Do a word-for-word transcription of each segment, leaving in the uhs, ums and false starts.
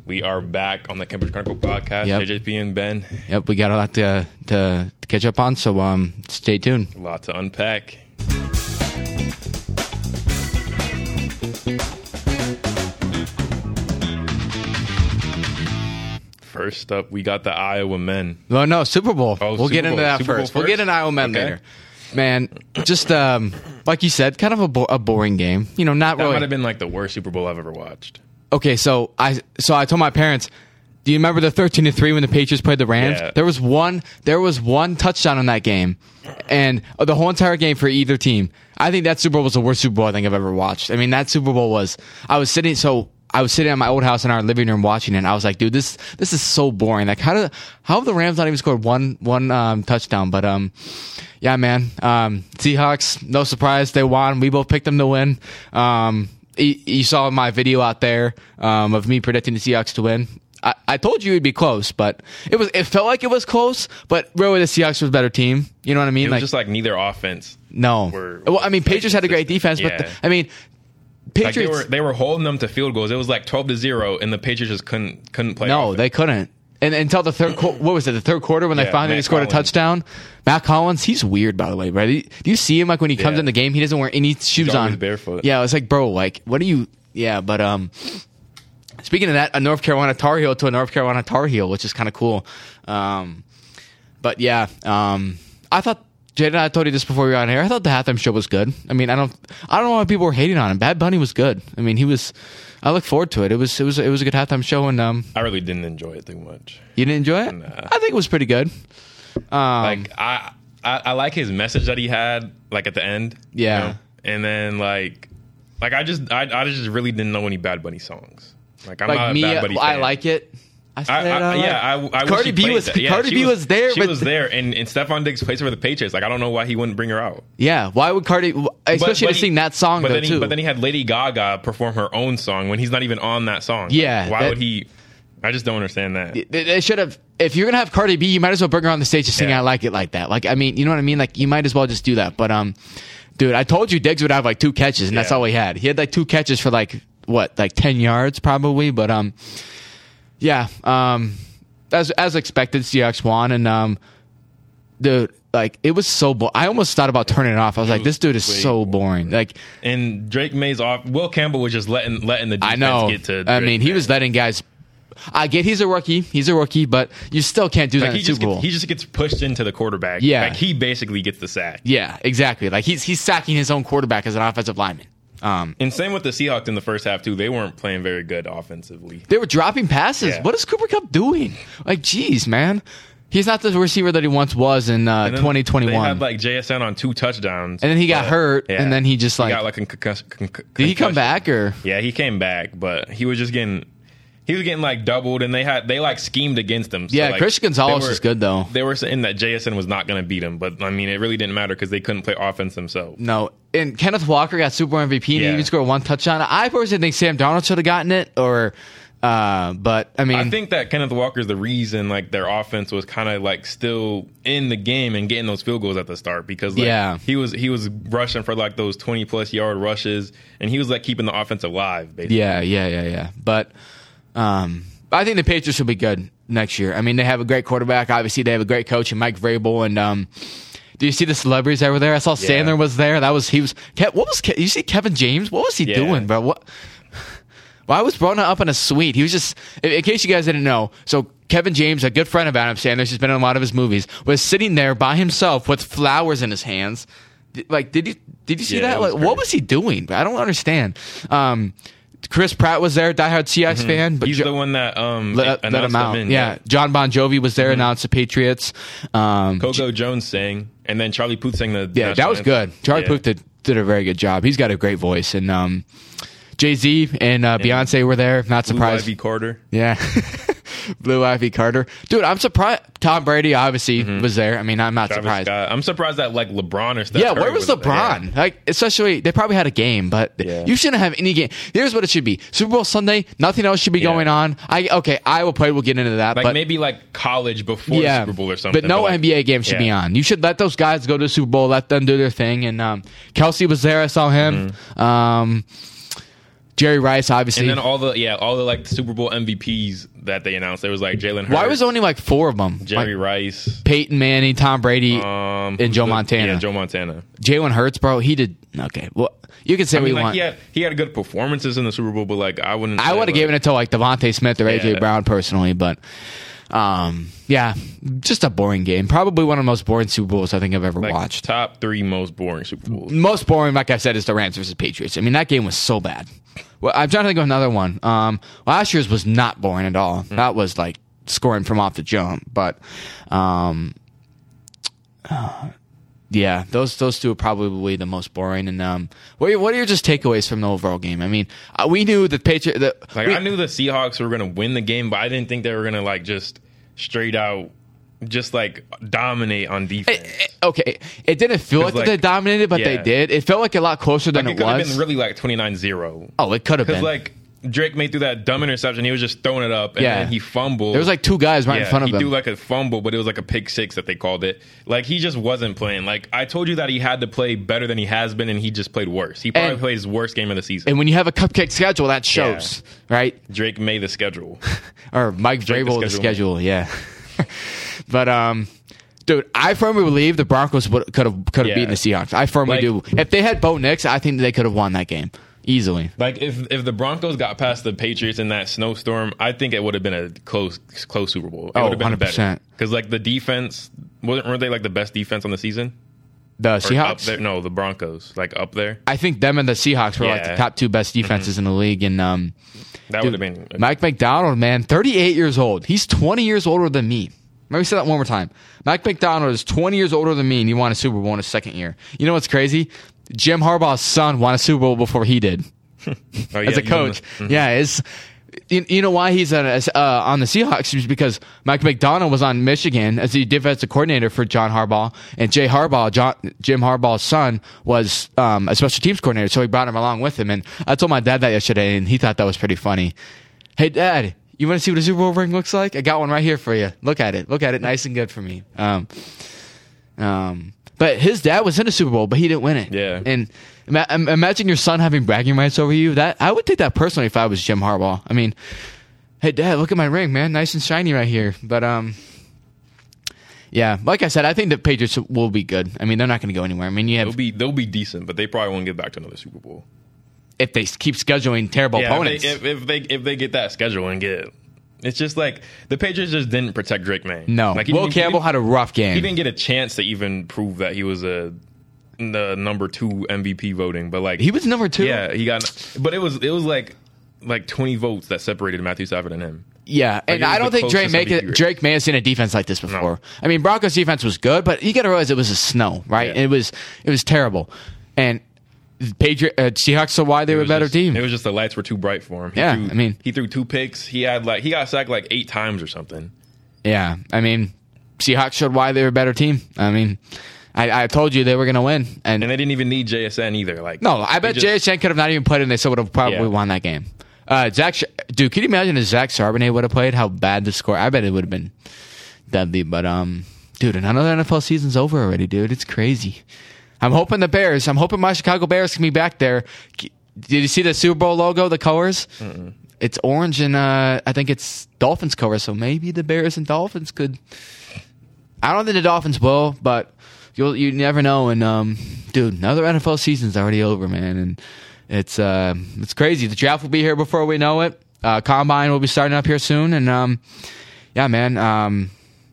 We are back on the Campus Chronicle podcast. Yep. J J P and Ben. Yep, we got a lot to, to, to catch up on, so um, stay tuned. A lot to unpack. First up, we got the Iowa men. Well, no, Super Bowl. Oh, we'll Super get into Bowl. that Super Bowl first. We'll first? get into Iowa men Okay. later. Man, just um, like you said, kind of a, bo- a boring game. You know, not That really. might have been like the worst Super Bowl I've ever watched. Okay, so I so I told my parents, do you remember the thirteen to three when the Patriots played the Rams? Yeah. There was one there was one touchdown in that game, and the whole entire game for either team. I think that Super Bowl was the worst Super Bowl I think I've ever watched. I mean, that Super Bowl was. I was sitting so. I was sitting at my old house in our living room watching it, and I was like, dude, this this is so boring. Like, how do how have the Rams not even scored one one um, touchdown? But um, yeah, man, um, Seahawks, no surprise, they won. We both picked them to win. Um, you, you saw my video out there um, of me predicting the Seahawks to win. I, I told you it'd be close, but it was it felt like it was close. But really, the Seahawks was a better team. You know what I mean? It was like, just like neither offense. no. were- well, I mean, Patriots had a great defense, but Yeah. the, I mean, Like they Patriots. were they were holding them to field goals. It was like twelve to zero, and the Patriots just couldn't couldn't play. No, offense. they couldn't. And until the third, qu- what was it? The third quarter when they Yeah, finally Matt scored a Collins. touchdown. Matt Collins, he's weird, by the way, bro. Do you see him like when he comes Yeah. in the game? He doesn't wear any shoes always on. barefoot. Yeah, it's like, bro, like, what do you? Yeah, but um, speaking of that, a North Carolina Tar Heel to a North Carolina Tar Heel, which is kind of cool. Um, but yeah, um, I thought. Jaden, I told you this before we got on here. I thought the halftime show was good. I mean, I don't, I don't know why people were hating on him. Bad Bunny was good. I mean, he was. I look forward to it. It was, it was, it was a good halftime show, and um, I really didn't enjoy it too much. you didn't enjoy it? Nah. I think it was pretty good. Um, Like I, I I like his message that he had like at the end. you Yeah. know? And then like like I just I I just really didn't know any Bad Bunny songs. Like I'm not like a me, Bad Bunny I fan. like it. I said, I, I, I like yeah, I, I wish Cardi she B played was that. Yeah, Cardi she B was, there, She but was there, and and Stephon Diggs plays for the Patriots. Like I don't know why he wouldn't bring her out. yeah. Why would Cardi, especially but to he- sing that song But though then he, too? but then he had Lady Gaga perform her own song when he's not even on that song. Yeah, Like, why that- would he? I just don't understand that. They- they should have. If you're gonna have Cardi B, you might as well bring her on the stage to sing Yeah. "I Like It" like that. Like, I mean, you know what I mean? Like, you might as well just do that. But um, dude, I told you Diggs would have like two catches, and that's Yeah. all he had. He had like two catches for like what, like ten yards probably. But um, yeah, um, as as expected, Seahawks won, and um, dude, like it was so. Bo- I almost thought about turning it off. I was like, this dude is way so boring. Like, And Drake May's off. Will Campbell was just letting letting the defense I know. get to. I Drake mean, he May. was letting guys. I get he's a rookie. He's a rookie, but you still can't do that Like in he the just Super Bowl. gets, he just gets pushed into the quarterback. Yeah. like he basically gets the sack. Yeah, exactly. Like he's he's sacking his own quarterback as an offensive lineman. Um, And same with the Seahawks in the first half too. They weren't playing very good offensively. they were dropping passes. Yeah. What is Cooper Kupp doing? Like, geez, man, he's not the receiver that he once was in uh, And then twenty They twenty-one. had like J S N on two touchdowns, And then he got but- hurt, yeah. and then he just, He like- got like a concuss- con- con- Did he come concussion. back or? Yeah, he came back, but he was just getting he was getting like doubled, and they had they like schemed against him. So, Yeah, like, Christian Gonzalez they were- is good though. They were saying that J S N was not going to beat him, but I mean, it really didn't matter because they couldn't play offense themselves. No, and Kenneth Walker got Super Bowl M V P, and Yeah. he even scored one touchdown. I personally think Sam Darnold should have gotten it, or, uh, but I mean, I think that Kenneth Walker is the reason like their offense was kind of like still in the game and getting those field goals at the start because like, Yeah. he was he was rushing for like those twenty plus yard rushes and he was like keeping the offense alive basically. yeah, yeah, yeah, yeah. But um, I think the Patriots will be good next year. I mean, they have a great quarterback. Obviously, they have a great coach in Mike Vrabel. And um, do you see the celebrities that were there? I saw Yeah. Sandler was there. That was he was. Ke- What was Ke- you see Kevin James? What was he Yeah. doing, bro? What? Why was Brona up in a suite? He was just. In, in case you guys didn't know, so Kevin James, a good friend of Adam Sandler's, he's been in a lot of his movies, was sitting there by himself with flowers in his hands. Did- Like, did you did you see Yeah, that? it was Like, what great. was he doing? I don't understand. Um, Chris Pratt was there, diehard Seahawks fan, but Mm-hmm. He's Jo- the one that um let, let announced him out. in, yeah. John Bon Jovi was there, announced the Patriots. Um, Coco Jones sang and then Charlie Puth sang the yeah, national that was anthem. good. Charlie Yeah. Puth did, did a very good job. He's got a great voice, and um, Jay Z and uh, Beyonce were there. Not Blue surprised. Ivy Carter. Yeah. Blue Ivy Carter. Dude, I'm surprised. Tom Brady obviously was there. I mean, I'm not Travis surprised. Scott. I'm surprised that like LeBron or Steph Yeah, Curry where was LeBron? yeah. Like, especially, they probably had a game, but Yeah. you shouldn't have any game. Here's what it should be: Super Bowl Sunday. Nothing else should be Yeah. going on. I okay, Iowa play. We'll get into that, Like but maybe like college before the Super Bowl or something. but no like, N B A game should be yeah. on. You should let those guys go to the Super Bowl. Let them do their thing. And um, Kelsey was there. I saw him. Mm-hmm. Um, Jerry Rice, obviously. And then all the yeah, all the like Super Bowl M V Ps that they announced. There was like Jalen Hurts. Why was only like four of them? Jerry like, Rice, Peyton Manning, Tom Brady, um, and Joe the, Montana. Yeah, Joe Montana. Jalen Hurts, bro. He did okay. Well, you can say I what mean, you like, want. He had he had good performances in the Super Bowl, but like I wouldn't. I would have like, given it to like Devontae Smith or A J Yeah. Brown personally, but um, yeah, just a boring game. Probably one of the most boring Super Bowls I think I've ever like, watched. top three most boring Super Bowls. Most boring, like I said, is the Rams versus Patriots. I mean, that game was so bad. Well, I'm trying to think of another one. Um, last year's was not boring at all. Mm. That was like scoring from off the jump. But um, uh, yeah, those those two are probably the most boring. And um, what are, what are your just takeaways from the overall game? I mean, uh, we knew the Patriots. The, Like we, I knew the Seahawks were going to win the game, but I didn't think they were going to like just straight out, just like dominate on defense. It, it, okay, it didn't feel like, like they dominated, but yeah. they did. It felt like a lot closer than like, it, it could have was. been really like twenty-nine zero. Oh, it could have Because been. like Drake made through that dumb interception, he was just throwing it up, and Yeah. then he fumbled. There was like two guys right yeah, in front of he him. threw like a fumble, but it was like a pick six that they called it. Like he just wasn't playing. Like I told you that he had to play better than he has been, and he just played worse. He probably And- played his worst game of the season. And when you have a cupcake schedule, that shows, right? Drake made the schedule. Or Mike Drake the Vrabel the schedule. schedule, yeah. But um, dude, I firmly believe the Broncos would could have could have Yeah. beaten the Seahawks. I firmly Like- do. If they had Bo Nix, I think they could have won that game easily. Like if if the Broncos got past the Patriots in that snowstorm, I think it would have been a close close Super Bowl. It Oh, would have been one hundred percent. better because like the defense wasn't weren't they like the best defense on the season? The Or Up Seahawks. there? No, the Broncos like up there. I think them and the Seahawks were like the Yeah. top two best defenses in the league. And um, That dude, would have been Mike McDonald, man, thirty-eight years old. He's twenty years older than me. Let me say that one more time. Mike McDonald is twenty years older than me, and he won a Super Bowl in his second year. You know what's crazy? Jim Harbaugh's son won a Super Bowl before he did. oh, As yeah, a you know coach. the- mhm. Yeah, it's you, you know why he's uh, uh, on the Seahawks is because Mike McDonald was on Michigan as the defensive coordinator for John Harbaugh, and Jay Harbaugh, John, Jim Harbaugh's son, was um, a special teams coordinator, so he brought him along with him. And I told my dad that yesterday, and he thought that was pretty funny. Hey, Dad, you want to see what a Super Bowl ring looks like? I got one right here for you. Look at it. Look at it, nice and good for me. Um, um, but his dad was in a Super Bowl, but he didn't win it. Yeah. And ima- im- imagine your son having bragging rights over you. That I would take that personally if I was Jim Harbaugh. I mean, hey, Dad, look at my ring, man, nice and shiny right here. But um, yeah, like I said, I think the Patriots will be good. I mean, they're not going to go anywhere. I mean, you They'll have be they'll be decent, but they probably won't get back to another Super Bowl. if they keep scheduling terrible Yeah, opponents. if they, if, if they if they get that schedule and get, it's just like the Patriots just didn't protect Drake May. no, like he Will didn't- he Campbell didn't- had a rough game. He didn't get a chance to even prove that he was a the number two M V P voting, but like He was number two. Yeah, he got, but it was it was like like twenty votes that separated Matthew Stafford and him. Yeah, and it was I don't the think Drake closest may, M V P rate. Drake may have seen a defense like this before. No. I mean, Broncos defense was good, but you got to realize it was a snow, right? Yeah. It was it was terrible, and Patriot uh, Seahawks saw why they It were a was better just- team. It was just the lights were too bright for him. He Yeah, threw, I mean- he threw two picks. He had like he got sacked like eight times or something. Yeah, I mean, Seahawks showed why they were a better team. I mean, I, I told you they were going to win, and, And they didn't even need J S N either. Like no, I bet just- J S N could have not even played, and they still would have probably Yeah. won that game. Uh, Zach, Sh- dude, can you imagine if Zach Charbonnet would have played? How bad the score? I bet it would have been deadly. But um, dude, another N F L season's over already, dude. It's crazy. I'm hoping the Bears. I'm hoping my Chicago Bears can be back there. Did you see the Super Bowl logo? The colors. Mm-mm. It's orange and uh, I think it's Dolphins color. So maybe the Bears and Dolphins could. I don't think the Dolphins will, but you'll you never know. And um, dude, another N F L season's already over, man. And it's uh, it's crazy. The draft will be here before we know it. Uh, Combine will be starting up here soon, and um, yeah, man. Um,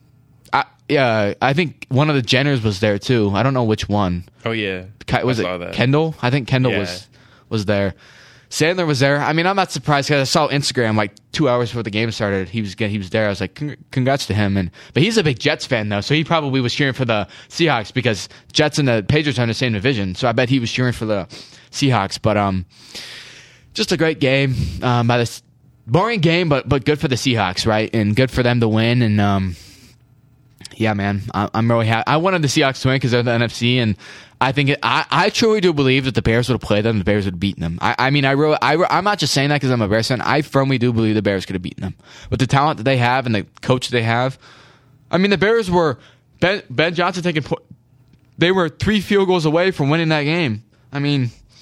I yeah, I think one of the Jenners was there too. I don't know which one. Oh yeah, Ki- Was I it saw that. Kendall? I think Kendall Yeah. was was there. Sandler was there. I mean, I'm not surprised because I saw Instagram like two hours before the game started. He was he was there. I was like, "Cong- congrats to him. And but he's a big Jets fan though, so he probably was cheering for the Seahawks because Jets and the Patriots are in the same division. So I bet he was cheering for the Seahawks. But um, just a great game. Um, by this boring game, but but good for the Seahawks, right? And good for them to win. And um, yeah, man, I, I'm really happy. I wanted the Seahawks to win because they're the N F C, and I think it, I, I truly do believe that the Bears would have played them. The Bears would have beaten them. I, I mean, I really, I, I'm not just saying that because I'm a Bears fan. I firmly do believe the Bears could have beaten them with the talent that they have and the coach they have. I mean, the Bears were Ben, Ben Johnson taking. po- They were three field goals away from winning that game. I mean,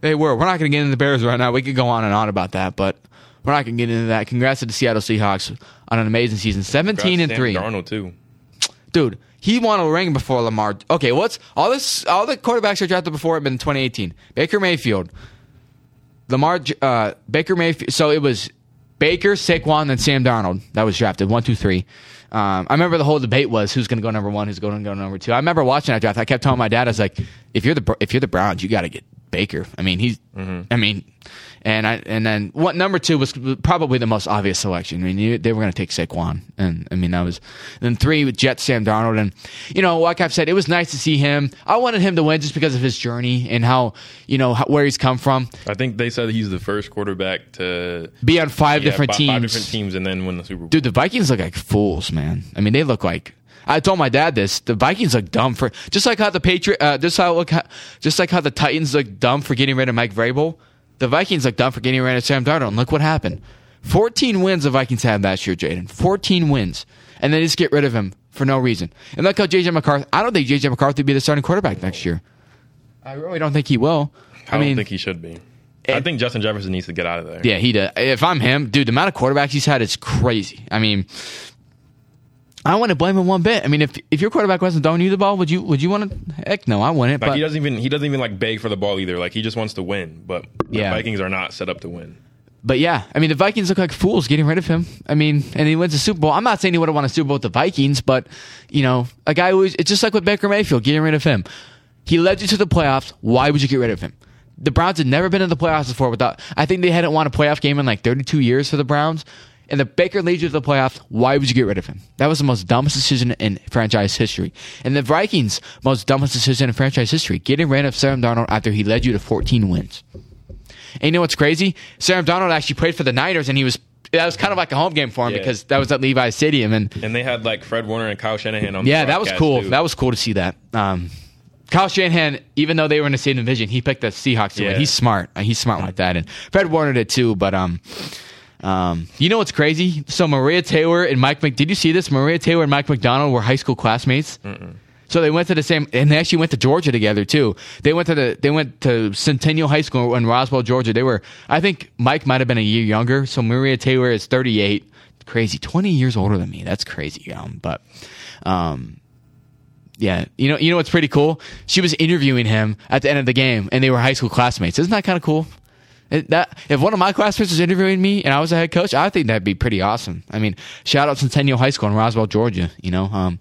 They were. We're not going to get into the Bears right now. We could go on and on about that, but we're not going to get into that. Congrats to the Seattle Seahawks on an amazing season, seventeen and three. Darnold too, dude. He won a ring before Lamar. Okay, what's all this? All the quarterbacks are drafted before him in twenty eighteen. Baker Mayfield, Lamar, uh, Baker Mayfield. So it was Baker, Saquon, and Sam Darnold that was drafted. One, two, three. Um, I remember the whole debate was who's going to go number one, who's going to go number two. I remember watching that draft. I kept telling my dad, I was like, if you're the if you're the Browns, you got to get Baker. I mean, he's. Mm-hmm. I mean. And I and then what number two was probably the most obvious selection. I mean, you, they were going to take Saquon, and I mean that was. And then three with Jets, Sam Darnold, and you know, like I've said, it was nice to see him. I wanted him to win just because of his journey and how you know how, where he's come from. I think they said he's the first quarterback to be on five yeah, different teams, five different teams, and then win the Super Bowl. Dude, the Vikings look like fools, man. I mean, they look like. I told my dad this. The Vikings look dumb for just like how the Patriot, uh, just how look, just like how the Titans look dumb for getting rid of Mike Vrabel. The Vikings look dumb for getting rid of Sam Darnold, and look what happened. fourteen wins the Vikings had last year, Jaden. fourteen wins. And they just get rid of him for no reason. And look how J J McCarthy, I don't think J J McCarthy will be the starting quarterback next year. I really don't think he will. I, I mean, don't think he should be. It, I think Justin Jefferson needs to get out of there. Yeah, he does. If I'm him, dude, the amount of quarterbacks he's had is crazy. I mean, I don't want to blame him one bit. I mean, if if your quarterback wasn't throwing you the ball, would you would you want to? Heck no, I wouldn't. Like but he doesn't even he doesn't even like beg for the ball either. Like he just wants to win. But yeah. the Vikings are not set up to win. But yeah, I mean, the Vikings look like fools getting rid of him. I mean, and he wins the Super Bowl. I'm not saying he would have won a Super Bowl with the Vikings, but you know, a guy who is, it's just like with Baker Mayfield, getting rid of him. He led you to the playoffs. Why would you get rid of him? The Browns had never been in the playoffs before without. I think they hadn't won a playoff game in like thirty-two years for the Browns. And the Baker leads you to the playoffs. Why would you get rid of him? That was the most dumbest decision in franchise history. And the Vikings' most dumbest decision in franchise history, getting rid of Sam Darnold after he led you to fourteen wins. And you know what's crazy? Sam Darnold actually played for the Niners, and he was that was kind of like a home game for him yeah. because that was at Levi's Stadium, and and they had like Fred Warner and Kyle Shanahan on. Yeah, the that was cool. Too. That was cool to see that. Um, Kyle Shanahan, even though they were in the same division, he picked the Seahawks to yeah. win. He's smart. He's smart like that, and Fred Warner did too. But um. Um, you know what's crazy? So Maria Taylor and Mike Mc, did you see this? Maria Taylor and Mike McDonald were high school classmates. Mm-mm. So they went to the same, and they actually went to Georgia together too. They went to the, they went to Centennial High School in Roswell, Georgia. They were, I think Mike might have been a year younger. So Maria Taylor is thirty-eight. Crazy, twenty years older than me. That's crazy. Um, but, um. Yeah, you know, you know what's pretty cool? She was interviewing him at the end of the game, and they were high school classmates. Isn't that kind of cool? It, that, if one of my classmates was interviewing me and I was a head coach, I think that'd be pretty awesome. I mean, shout out Centennial High School in Roswell, Georgia. You know, um,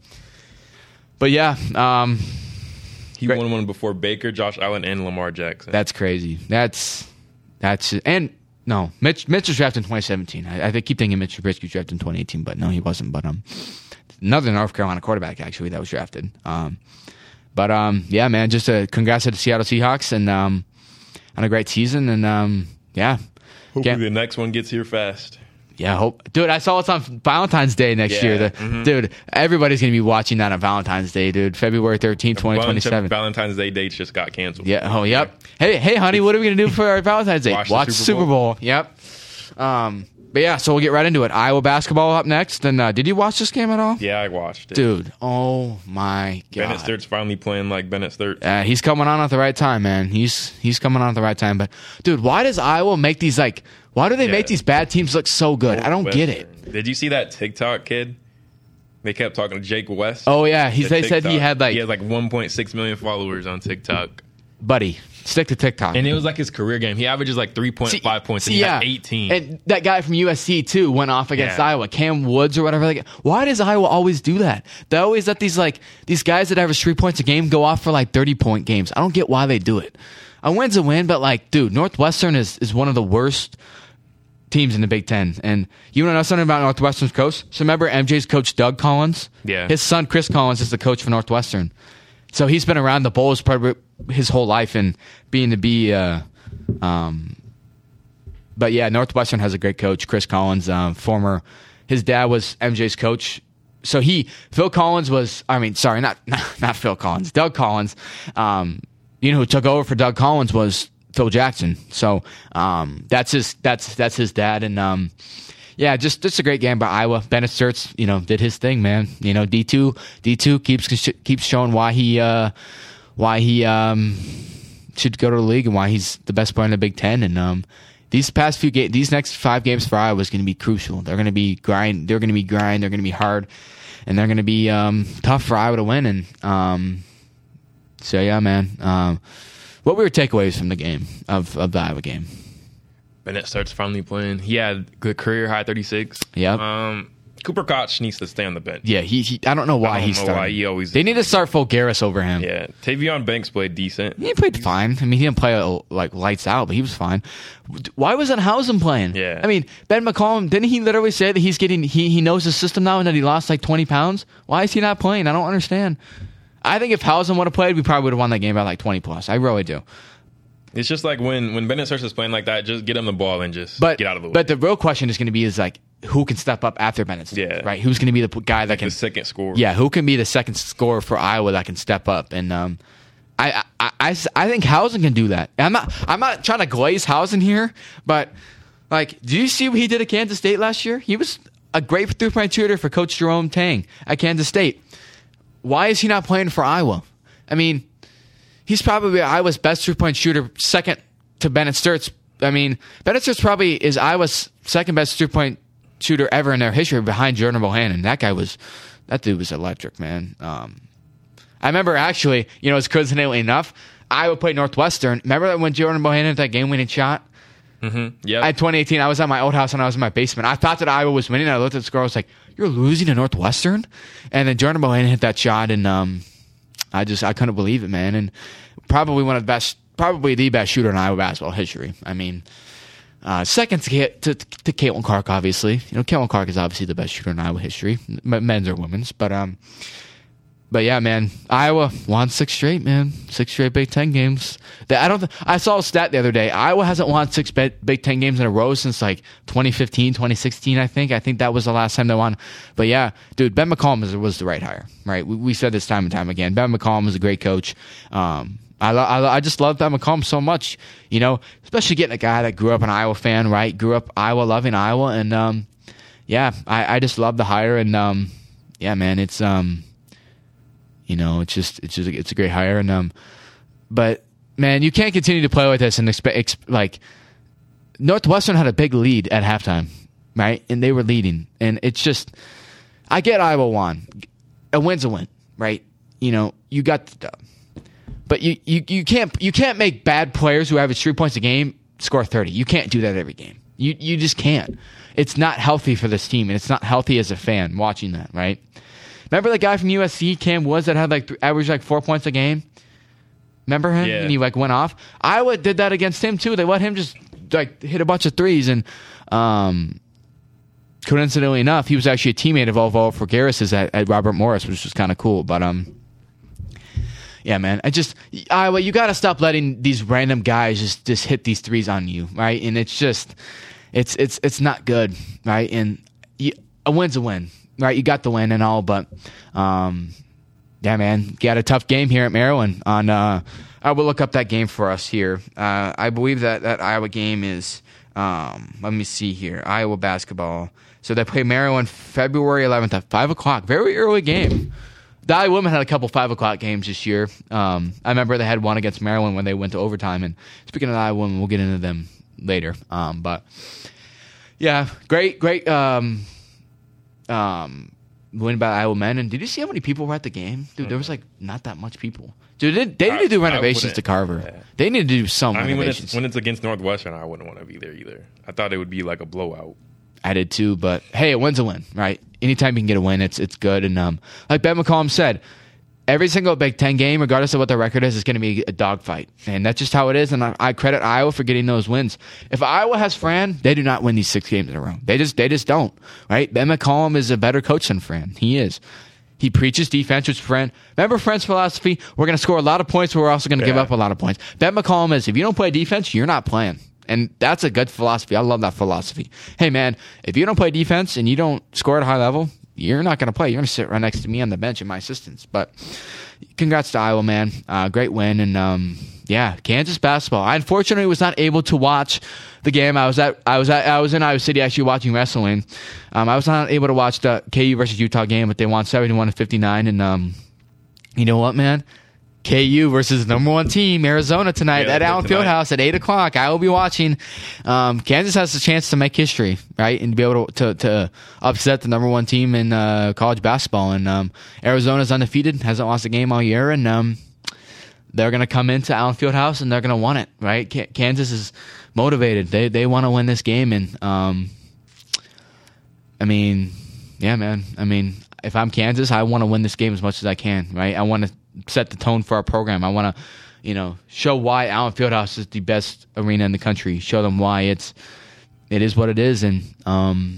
but yeah, um, he great. won one before Baker, Josh Allen, and Lamar Jackson. That's crazy. That's that's and no, Mitch Mitch was drafted in twenty seventeen. I, I keep thinking Mitch Trubisky was drafted in twenty eighteen, but no, he wasn't. But um, another North Carolina quarterback actually that was drafted. Um, but um, yeah, man, just a congrats to the Seattle Seahawks and um. on a great season, and um, yeah. Hopefully Can't, the next one gets here fast. Yeah, hope, dude. I saw it's on Valentine's Day next yeah. year. The, mm-hmm. Dude, everybody's gonna be watching that on Valentine's Day, dude. February thirteenth, twenty twenty-seven. Valentine's Day dates just got canceled. Yeah. Oh, yep. Hey, hey, honey, what are we gonna do for our Valentine's Day? Watch, Watch the Super Bowl. Super Bowl. Yep. Um. But yeah, so we'll get right into it. Iowa basketball up next. And uh, did you watch this game at all? Yeah, I watched it. Dude, oh my god. Bennett Sturt's finally playing like Bennett Sturt. Uh, he's coming on at the right time, man. He's he's coming on at the right time. But dude, why does Iowa make these like? Why do they yeah. make these bad teams look so good? I don't Western. get it. Did you see that TikTok kid? They kept talking to Jake West. Oh yeah, he they said he had like he had like one point six million followers on TikTok. Buddy, stick to TikTok. And it was like his career game. He averages like three point five points, and he yeah. had eighteen. And that guy from U S C, too, went off against yeah. Iowa. Cam Woods or whatever. Like, why does Iowa always do that? They always let these like these guys that average three points a game go off for like thirty-point games. I don't get why they do it. A win's a win, but like, dude, Northwestern is, is one of the worst teams in the Big Ten. And you want to know something about Northwestern's coach? So remember M J's coach, Doug Collins? Yeah. His son, Chris Collins, is the coach for Northwestern. So he's been around the Bulls probably his whole life and being to be, uh, um, but yeah, Northwestern has a great coach, Chris Collins, uh, former, his dad was M J's coach. So he, Phil Collins was, I mean, sorry, not, not, not Phil Collins, Doug Collins. Um, you know who took over for Doug Collins was Phil Jackson. So, um, that's his, that's, that's his dad. And, um, yeah, just just a great game by Iowa. Bennett Sturts, you know, did his thing, man. You know, D two D two keeps keeps showing why he uh, why he um, should go to the league and why he's the best player in the Big Ten. And um, these past few games, these next five games for Iowa is going to be crucial. They're going to be grind. They're going to be grind. They're going to be hard, and they're going to be um, tough for Iowa to win. And um, so yeah, man. Um, what were your takeaways from the game of of the Iowa game? Bennett starts finally playing. He had good career high thirty-six. Yeah. Um, Cooper Koch needs to stay on the bench. Yeah, he. he I don't know why I don't he's know starting. why he always. They need to start Fulgaris over him. Yeah, Tavion Banks played decent. He played fine. I mean, he didn't play uh, like lights out, but he was fine. Why wasn't Hausen playing? Yeah. I mean, Ben McCollum, didn't he literally say that he's getting he he knows the system now and that he lost like twenty pounds? Why is he not playing? I don't understand. I think if Hausen would have played, we probably would have won that game by like twenty plus. I really do. It's just like when when Bennett starts playing like that, just get him the ball and just But get out of the way. but the real question is going to be is like who can step up after Bennett? Yeah. Right. Who's going to be the p- guy that can the second score. Yeah, who can be the second scorer for Iowa that can step up? And um, I, I, I, I think Hausen can do that. I'm not I'm not trying to glaze Hausen here, but like, do you see what he did at Kansas State last year? He was a great three-point shooter for Coach Jerome Tang at Kansas State. Why is he not playing for Iowa? I mean, he's probably Iowa's best three-point shooter, second to Bennett Sturts. I mean, Bennett Sturts probably is Iowa's second best three-point shooter ever in their history behind Jordan Bohannon. That guy was, that dude was electric, man. Um, I remember actually, you know, it's coincidentally enough, Iowa played Northwestern. Remember when Jordan Bohannon had that game-winning shot? Mm-hmm. Yeah. At twenty eighteen, I was at my old house and I was in my basement. I thought that Iowa was winning. I looked at the score. I was like, "You're losing to Northwestern," and then Jordan Bohannon hit that shot, and um, I just I couldn't believe it, man. And probably one of the best, probably the best shooter in Iowa basketball history. I mean, uh, second to, to to Caitlin Clark, obviously. You know, Caitlin Clark is obviously the best shooter in Iowa history, men's or women's. But um, but yeah, man, Iowa won six straight, man, six straight Big Ten games. That I don't. Th- I saw a stat the other day. Iowa hasn't won six Big Ten games in a row since like twenty fifteen, twenty sixteen. I think. I think that was the last time they won. But yeah, dude, Ben McCollum was, was the right hire, right? We, we said this time and time again. Ben McCollum was a great coach. Um, I, lo- I, lo- I just love Ben McCollum so much, you know, especially getting a guy that grew up an Iowa fan, right? Grew up Iowa, loving Iowa, and um, yeah, I, I just love the hire, and um, yeah, man, it's um, you know, it's just it's just it's a great hire, and um, but man, you can't continue to play with this and expect ex- like Northwestern had a big lead at halftime, right? And they were leading, and it's just I get Iowa won, a win's a win, right? You know, you got the dub. But you, you, you can't you can't make bad players who average three points a game score thirty. You can't do that every game. You you just can't. It's not healthy for this team, and it's not healthy as a fan watching that, right? Remember the guy from U S C, Cam Woods, that had like th- averaged like four points a game? Remember him? Yeah. And he like went off. Iowa did that against him too. They let him just like hit a bunch of threes, and um, coincidentally enough, he was actually a teammate of Alvaro Fulgaris at, at Robert Morris, which was kind of cool. But um. Yeah, man. I just Iowa, you got to stop letting these random guys just, just hit these threes on you, right? And it's just, it's it's it's not good, right? And you, a win's a win, right? You got the win and all, but um, yeah, man, you had a tough game here at Maryland. On uh, I will look up that game for us here. Uh, I believe that that Iowa game is. Um, let me see here, Iowa basketball. So they play Maryland February eleventh at five o'clock. Very early game. The Iowa women had a couple five o'clock games this year. Um, I remember they had one against Maryland when they went to overtime. And speaking of the Iowa women, we'll get into them later. Um, but yeah, great, great um, um, win by Iowa men. And did you see how many people were at the game? Dude, there was like not that much people. Dude, they, they need to do I- I renovations wouldn't- to Carver. yeah. They need to do some I mean, when renovations. it's when it's against Northwestern, I wouldn't want to be there either. I thought it would be like a blowout. I did too, but hey, a win's a win, right? Anytime you can get a win, it's it's good. And um, like Ben McCollum said, every single Big Ten game, regardless of what the record is, is going to be a dogfight, and that's just how it is. And I, I credit Iowa for getting those wins. If Iowa has Fran, they do not win these six games in a row. They just they just don't, right? Ben McCollum is a better coach than Fran. He is. He preaches defense, which Fran. Remember Fran's philosophy? We're going to score a lot of points, but we're also going to give Yeah. up a lot of points. Ben McCollum is, if you don't play defense, you're not playing. And that's a good philosophy. I love that philosophy. Hey, man, if you don't play defense and you don't score at a high level, you're not going to play. You're going to sit right next to me on the bench in my assistants. But congrats to Iowa, man. Uh, great win. And, um, yeah, Kansas basketball. I unfortunately was not able to watch the game. I was at I was at, I was in Iowa City actually watching wrestling. Um, I was not able to watch the K U versus Utah game, but they won seventy-one to fifty-nine. And um, you know what, man? K U versus number one team, Arizona tonight Yeah, at Allen tonight. Fieldhouse at eight o'clock. I will be watching. Um, Kansas has a chance to make history, right, and to be able to to, to upset the number one team in uh, college basketball. And um, Arizona's undefeated, hasn't lost a game all year, and um, they're going to come into Allen Fieldhouse and they're going to want it, right? K- Kansas is motivated. They they want to win this game, and um, I mean, yeah, man. I mean, if I'm Kansas, I want to win this game as much as I can, right? I want to set the tone for our program. I want to, you know, show why Allen Fieldhouse is the best arena in the country. Show them why it's it is what it is, and um,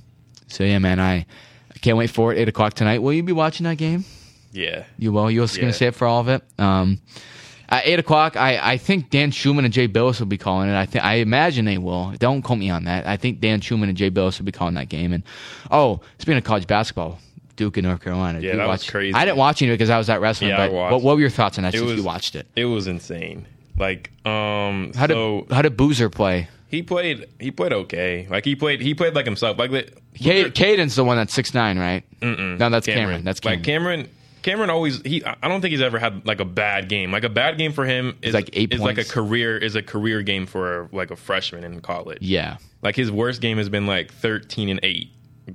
so yeah, man. I, I can't wait for it. Eight o'clock tonight. Will you be watching that game? Yeah. You will. You're just Yeah. going to stay up for all of it. Um, at eight o'clock, I, I think Dan Schumann and Jay Billis will be calling it. I think I imagine they will. Don't quote me on that. I think Dan Schumann and Jay Billis will be calling that game. And oh, speaking of college basketball, Duke and North Carolina. Yeah, you that was watch, crazy. I didn't watch it because I was at wrestling. Yeah, I but watched. what, what were your thoughts on that It since was- you watched it? It was insane. Like, um, How did so how did Boozer play? he played. He played okay. Like he played. He played like himself. Like the, Ca- Caden's the one that's six nine, right? Mm-mm. No, that's Cameron. That's Cameron. Like Cameron. Cameron always. He. I don't think he's ever had like a bad game. Like a bad game for him is like eight is like a points. career is a career game for like a freshman in college. Yeah, Like his worst game has been like thirteen and eight.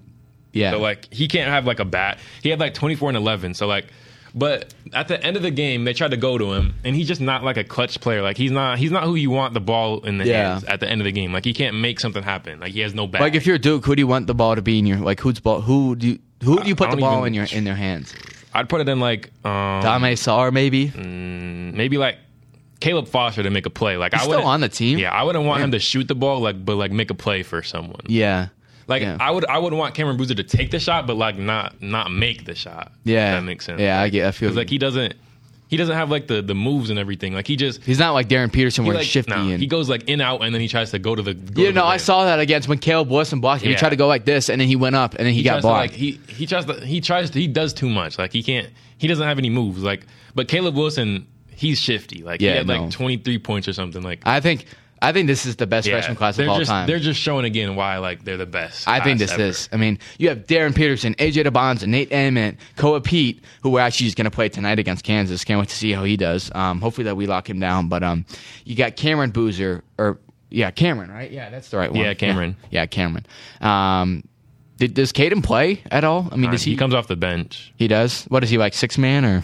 yeah. So like he can't have like a bad. He had like twenty-four and eleven. So like, but at the end of the game, they tried to go to him, and he's just not like a clutch player. Like he's not. He's not who you want the ball in the Yeah. hands at the end of the game. Like he can't make something happen. Like he has no back. like if you're Duke, who do you want the ball to be in your like? Who's ball? Who do you who do you put I the don't ball even- in your in their hands? I'd put it in like um, Dame Sarr, maybe. maybe like Caleb Foster to make a play. Like He's I still wouldn't- on the team. Yeah, I wouldn't want Yeah. him to shoot the ball, like but like make a play for someone. Yeah. Like Yeah. I would, I would want Cameron Boozer to take the shot, but like not not make the shot. Yeah. if that makes sense. Yeah, I Like, get- I feel 'cause, you. like he doesn't, he doesn't have like the the moves and everything. Like he just He's not like Darren Peterson he where like he's shifty. nah, and, he goes like in out and then he tries to go to the. Go you to the know, I rim. saw that against when Caleb Wilson blocked him. He Yeah. tried to go like this, and then he went up, and then he, He got tries to, blocked. like he he tries to he tries to, he does too much. Like he can't. He doesn't have any moves. Like but Caleb Wilson, he's shifty. Like Yeah, he had no. like twenty-three points or something. Like I think I think this is the best yeah, freshman class they're of all just, time. They're just showing again why like they're the best. I think class this ever. is. I mean, you have Darren Peterson, A J DeBonza, Nate Ament, Koa Pete, who we're actually just going to play tonight against Kansas. Can't wait to see how he does. Um, hopefully that we lock him down. But um, you got Cameron Boozer, or yeah, Cameron, right? Yeah, that's the right one. Yeah, Cameron. Yeah, yeah Cameron. Um, did, does Caden play at all? I mean, Uh, does he? he comes off the bench. He does. What is he like? Six man or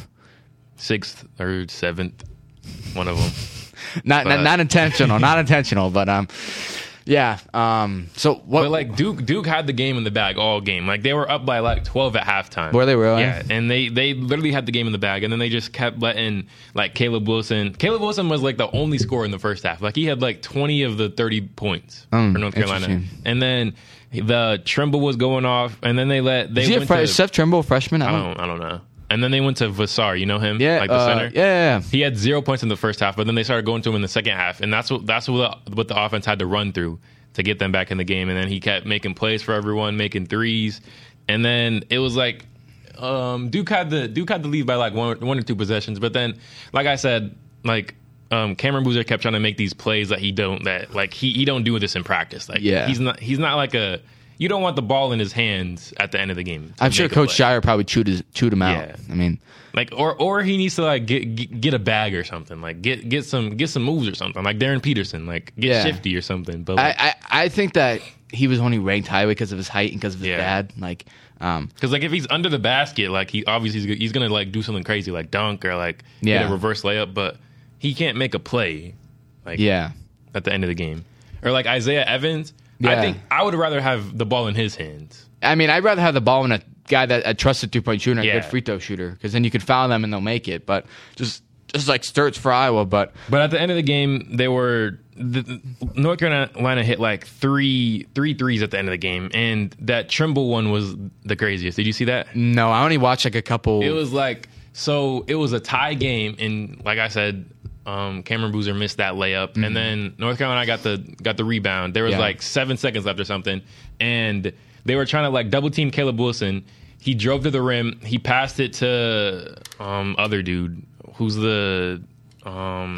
Sixth or seventh, one of them. not? But- not, not intentional. Not intentional. But um, yeah. Um, so what? But like Duke, Duke had the game in the bag all game. Like they were up by like twelve at halftime. Were they really? Yeah, and they they literally had the game in the bag, and then they just kept letting like Caleb Wilson. Caleb Wilson was like the only scorer in the first half. Like he had like twenty of the thirty points Mm, for North Carolina, interesting. and then the Trimble was going off, and then they let they is he a went fre- to, is Seth Trimble a freshman? I don't I don't know, and then they went to Vassar. You know him? Yeah. like the uh, center. yeah, yeah, yeah. He had zero points in the first half, but then they started going to him in the second half, and that's what that's what the, what the offense had to run through to get them back in the game. And then he kept making plays for everyone, making threes, and then it was like um, Duke had the Duke had the lead by like one one or two possessions, but then like I said, like um, Cameron Boozer kept trying to make these plays that he don't that like he he don't do this in practice. Like Yeah. he's not he's not like a you don't want the ball in his hands at the end of the game. to I'm sure make a Coach play. Shire probably chewed his, chewed him out. Yeah. I mean, Like or or he needs to like get, get get a bag or something. Like get get some get some moves or something. Like Darren Peterson. Like get Yeah. shifty or something. But like, I, I, I think that he was only ranked high because of his height and because of his Yeah. dad. Like, um, because like if he's under the basket, like he obviously he's, he's gonna like do something crazy like dunk or like Yeah. get a reverse layup. But he can't make a play. Like yeah, at the end of the game or like Isaiah Evans. Yeah. I think I would rather have the ball in his hands. I mean, I'd rather have the ball in a guy that a trusted three point shooter, and a Yeah. good free throw shooter, because then you could foul them and they'll make it. But just just like Sturts for Iowa, but But at the end of the game, they were the, North Carolina hit like three three threes at the end of the game, and that Trimble one was the craziest. Did you see that? no, I only watched like a couple. It was like so. It was a tie game, and like I said, um, Cameron Boozer missed that layup, and then North Carolina got the got the rebound. There was Mm-hmm. Yeah. like seven seconds left or something, and they were trying to like double team Caleb Wilson. He drove to the rim. He passed it to um, other dude who's the um,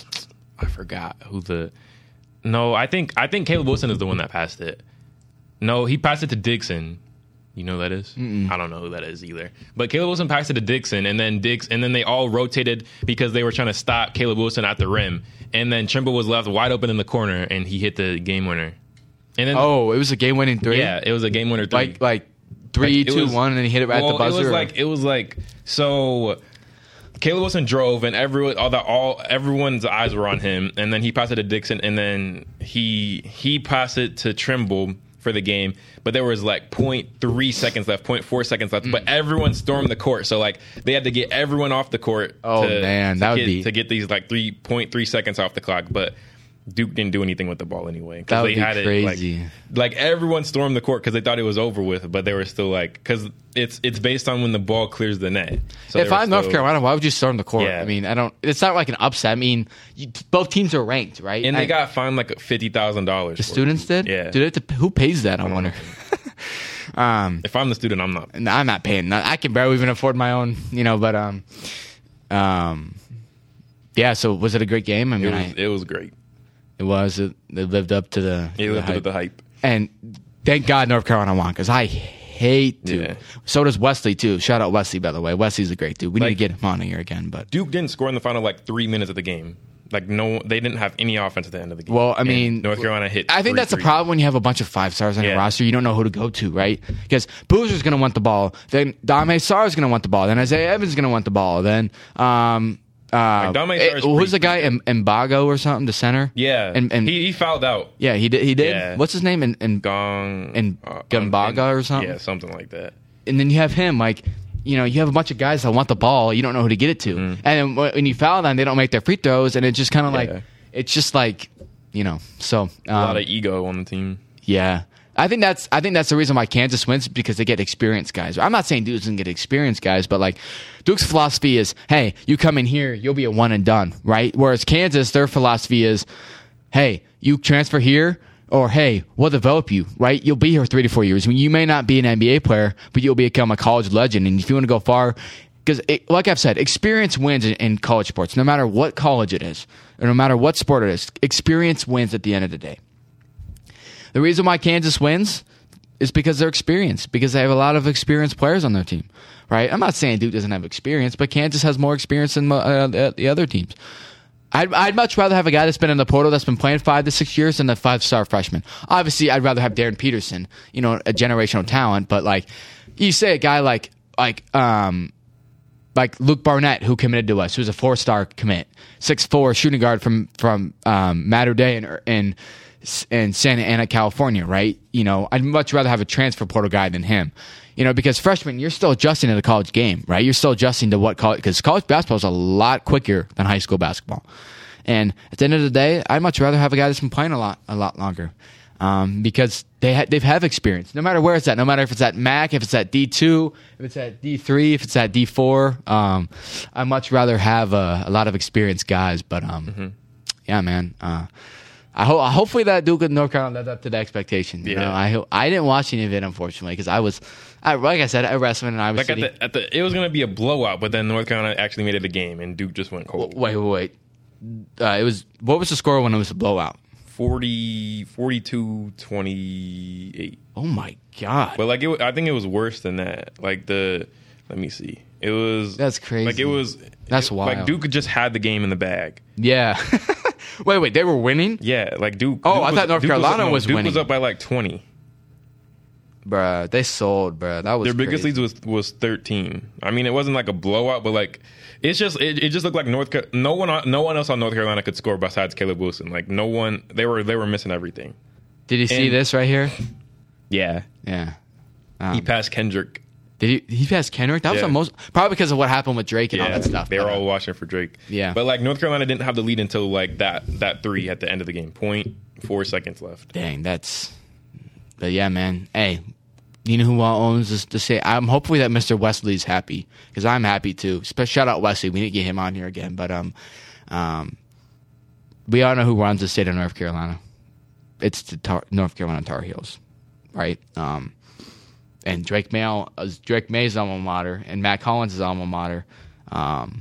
I forgot who the no. I think I think Caleb Wilson is the one that passed it. No, he passed it to Dixon. You know who that is? Mm-mm. I don't know who that is either. But Caleb Wilson passed it to Dixon, and then Dix, and then they all rotated because they were trying to stop Caleb Wilson at the rim. And then Trimble was left wide open in the corner, and he hit the game winner. And then, oh, it was a game winning three. Yeah, it was a game winner three. Like like three, like, two, was, one, and then he hit it right well, at the buzzer. It was or? like it was like so. Caleb Wilson drove, and everyone, all the all everyone's eyes were on him. And then he passed it to Dixon, and then he he passed it to Trimble for the game, but there was like zero point three seconds left, zero point four seconds left, mm. but everyone stormed the court, so like they had to get everyone off the court. Oh to, man, to that get, would be to get these like three point three seconds off the clock, but Duke didn't do anything with the ball anyway. That would they be had crazy. It, like, like everyone stormed the court because they thought it was over with, but they were still like, because it's it's based on when the ball clears the net. So if I'm still, North Carolina, why would you storm the court? Yeah. I mean, I don't. It's not like an upset. I mean, you, both teams are ranked, right? And they I, got fined like fifty thousand dollars. The students did. Yeah. Did it? Who pays that? I wonder. um, if I'm the student, I'm not. I'm not paying. I can barely even afford my own. You know, but um, um, yeah. So was it a great game? I mean, it was, I, it was great. It was. It, it lived up to the. It lived up to the hype. And thank God North Carolina won, because I hate to. Yeah. So does Wesley too. Shout out Wesley, by the way. Wesley's a great dude. We like, need to get him on here again. But Duke didn't score in the final like three minutes of the game. Like no, they didn't have any offense at the end of the game. Well, I and mean, North Carolina hit. I think three, that's the three. problem when you have a bunch of five stars on yeah. your roster. You don't know who to go to, right? Because Boozer's going to want the ball. Then Dame Sarr's going to want the ball. Then Isaiah Evans is going to want the ball. Then um, uh, like it, who's the guy? M- Mbago or something? The center? Yeah, and, and he, he fouled out. Yeah, he did. He did. Yeah. What's his name? And and Gong and uh, Gumbaga um, or something. Yeah, something like that. And then you have him, like, you know, you have a bunch of guys that want the ball. You don't know who to get it to. Mm. And then when you foul them, they don't make their free throws, and it's just kind of yeah. like, it's just like, you know, so um, a lot of ego on the team. Yeah, I think that's I think that's the reason why Kansas wins, because they get experienced guys. I'm not saying Duke doesn't get experienced guys, but like Duke's philosophy is, hey, you come in here, you'll be a one and done, right? Whereas Kansas, their philosophy is, hey, you transfer here, or hey, we'll develop you, right? You'll be here three to four years. I mean, you may not be an N B A player, but you'll become a college legend. And if you want to go far, because like I've said, experience wins in, in college sports, no matter what college it is, or no matter what sport it is. Experience wins at the end of the day. The reason why Kansas wins is because they're experienced, because they have a lot of experienced players on their team, right? I'm not saying Duke doesn't have experience, but Kansas has more experience than uh, the other teams. I'd, I'd much rather have a guy that's been in the portal that's been playing five to six years than a five-star freshman. Obviously, I'd rather have Darren Peterson, you know, a generational talent. But like, you say a guy like like um like Luke Barnett, who committed to us, who's a four-star commit, six foot four shooting guard from from um, Mater Dei in, in in Santa Ana, California, right? You know, I'd much rather have a transfer portal guy than him. You know, because freshman, you're still adjusting to the college game, right? You're still adjusting to what college, because college basketball is a lot quicker than high school basketball. And at the end of the day, I'd much rather have a guy that's been playing a lot, a lot longer, um, because they ha- they've have experience. No matter where it's at, no matter if it's at M A C, if it's at D two, if it's at D three, if it's at D four, um, I'd much rather have a, a lot of experienced guys. But um, mm-hmm. yeah, man. Uh, I hope hopefully that Duke and North Carolina lived up to the expectation. You yeah. know, I ho- I didn't watch any of it, unfortunately, because I was, I, like I said, I wrestling and I was like sitting, at the, at the it was going to be a blowout, but then North Carolina actually made it a game, and Duke just went cold. Wait, wait, wait. Uh, it was what was the score when it was a blowout? forty, forty-two twenty-eight. Oh my god! But like, it, I think it was worse than that. Like the, let me see. It was that's crazy. Like it was that's it, wild. Like Duke just had the game in the bag. Yeah. wait, wait. They were winning. Yeah, like Duke. Oh, Duke I was, thought North Duke Carolina was, no, was Duke winning. was up by like twenty. Bruh, they sold, bruh. That was their biggest crazy. leads was was thirteen. I mean, it wasn't like a blowout, but like it's just it, it just looked like North Car- no one no one else on North Carolina could score besides Caleb Wilson. Like no one, they were they were missing everything. Did you see And- this right here? Yeah, Yeah. Um, he passed Kendrick. Did he? He passed Kendrick. That was Yeah. the most probably because of what happened with Drake and Yeah, all that stuff. they were but, uh, all watching for Drake. Yeah. but like North Carolina didn't have the lead until like that that three at the end of the game. Point four seconds left. Dang, that's. But yeah, man. Hey, you know who owns this to say? I'm hopefully that Mister Wesley's happy, because I'm happy too. Spe- Shout out Wesley. We need to get him on here again. But um, um, we all know who runs the state of North Carolina. It's the Tar- North Carolina Tar Heels, right? Um, and Drake May, uh, Drake May's alma mater, and Matt Collins' alma mater. Um,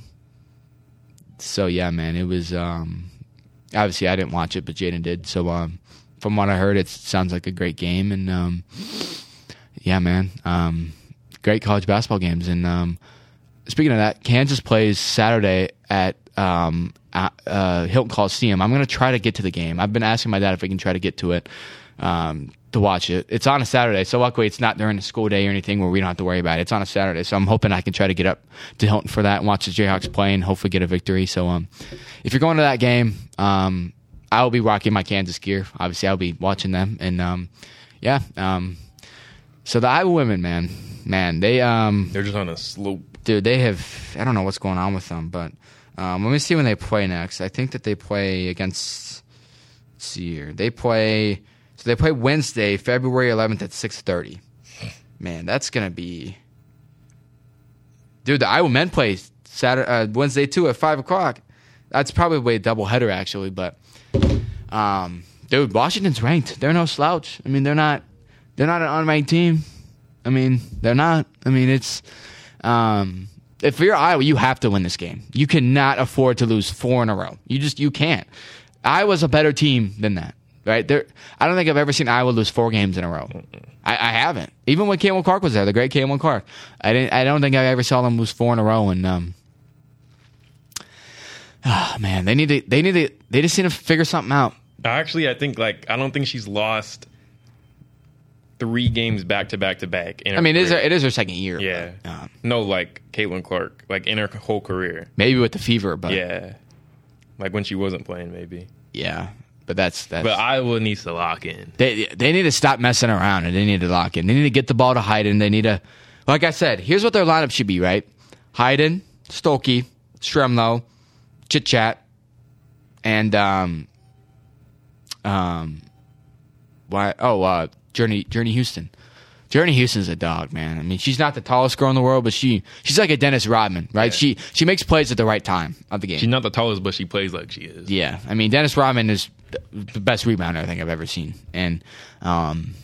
so yeah, man, it was. Um, obviously, I didn't watch it, but Jaden did. So um, from what I heard, it sounds like a great game, and um, yeah, man. Um, great college basketball games. And um, speaking of that, Kansas plays Saturday at um, uh, Hilton Coliseum. I'm going to try to get to the game. I've been asking my dad if we can try to get to it um, to watch it. It's on a Saturday, so luckily it's not during the school day or anything where we don't have to worry about it. It's on a Saturday, so I'm hoping I can try to get up to Hilton for that and watch the Jayhawks play and hopefully get a victory. So um, if you're going to that game, um, I'll be rocking my Kansas gear. Obviously, I'll be watching them. And um, yeah, um, so the Iowa women, man, man, they um, they're just on a slope, dude. They have, I don't know what's going on with them, but um, let me see when they play next. I think that they play against. Let's see here, they play. So they play Wednesday, February eleventh at six thirty. Man, that's gonna be, dude. The Iowa men play Saturday, uh, Wednesday too at five o'clock. That's probably a double header actually, but um, dude, Washington's ranked. They're no slouch. I mean, they're not. They're not an unranked team. I mean, they're not. I mean, it's um, if you're Iowa, you have to win this game. You cannot afford to lose four in a row. You just you can't. Iowa's a better team than that. Right there, I don't think I've ever seen Iowa lose four games in a row. I, I haven't. Even when Caitlin Clark was there, the great Caitlin Clark, I didn't. I don't think I ever saw them lose four in a row. And um, oh, man, they need to. They need to. They just need to figure something out. Actually, I think like I don't think she's lost three games back to back to back. I mean, it is, her, it is her second year. Yeah. But, um, no, like Caitlin Clark, like in her whole career. Maybe with the fever, but yeah, like when she wasn't playing, maybe. Yeah. But that's that's. But Iowa needs to lock in. They they need to stop messing around and they need to lock in. They need to get the ball to Hayden. They need to, like I said, here's what their lineup should be. Right, Hayden, Stolke, Stremlo, Chit Chat, and um um why oh uh Journey Journey Houston. Journey Houston's a dog, man. I mean, she's not the tallest girl in the world, but she she's like a Dennis Rodman, right? Yeah. She she makes plays at the right time of the game. She's not the tallest, but she plays like she is. Yeah, I mean, Dennis Rodman is the best rebounder I think I've ever seen, and um,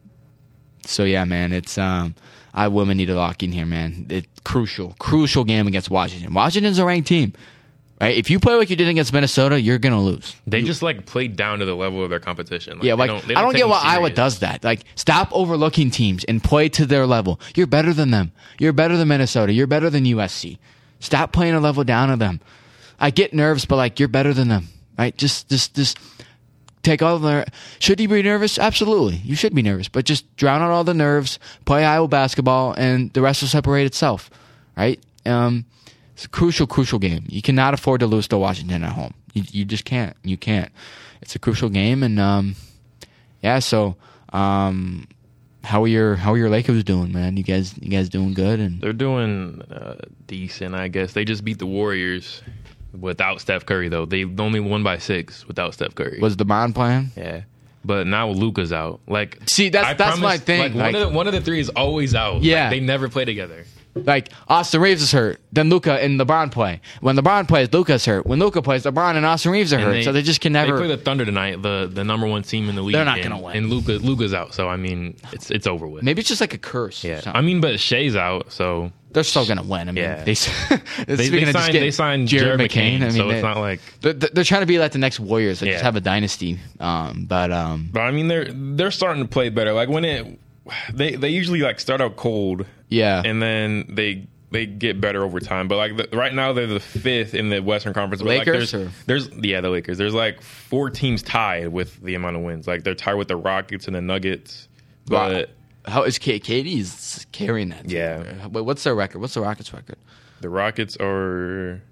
so yeah, man, it's um, I women need to lock in here, man. It's crucial, crucial game against Washington. Washington's a ranked team. Right? If you play like you did against Minnesota, you're gonna lose. They you, just like play down to the level of their competition. Like, yeah, like they don't, they don't I don't get why serious. Iowa does that. Like, stop overlooking teams and play to their level. You're better than them. You're better than Minnesota. You're better than U S C. Stop playing a level down to them. I get nerves, but like you're better than them. Right? Just, just, just take all of their. Should you be nervous? Absolutely, you should be nervous. But just drown out all the nerves. Play Iowa basketball, and the rest will separate itself. Right? Um. It's a crucial, crucial game. You cannot afford to lose to Washington at home. You, you just can't. You can't. It's a crucial game, and um, yeah. So, um, how are your how are your Lakers doing, man? You guys, you guys doing good? And they're doing uh, decent, I guess. They just beat the Warriors without Steph Curry, though. They only won by six without Steph Curry. Was DeMond playing? Yeah. But now Luka's out. Like, see, that's I that's promise, my thing. Like, like, one of the one of the three is always out. Yeah, like, they never play together. Like, Austin Reeves is hurt, then Luka and LeBron play. When LeBron plays, Luka's hurt. When Luka plays, LeBron and Austin Reeves are and hurt. They, so they just can never. They play the Thunder tonight, the the number one team in the league. They're not and, gonna win. And Luka Luka's out, so I mean, it's it's over with. Maybe it's just like a curse. Yeah, I mean, but Shea's out, so they're still gonna win. I mean, yeah. they they, they signed they signed Jared McCain, McCain I mean, so they, it's not like they're, they're trying to be like the next Warriors. They yeah. just have a dynasty. Um, but um, but I mean, they're they're starting to play better. Like when it they they usually like start out cold, yeah, and then they. They get better over time, but like the, right now they're the fifth in the Western Conference. But Lakers, like there's, there's yeah the Lakers. There's like four teams tied with the amount of wins. Like they're tied with the Rockets and the Nuggets. But wow. How is K- Katie's carrying that? Team? Yeah. Wait, what's their record? What's the Rockets' record? The Rockets are.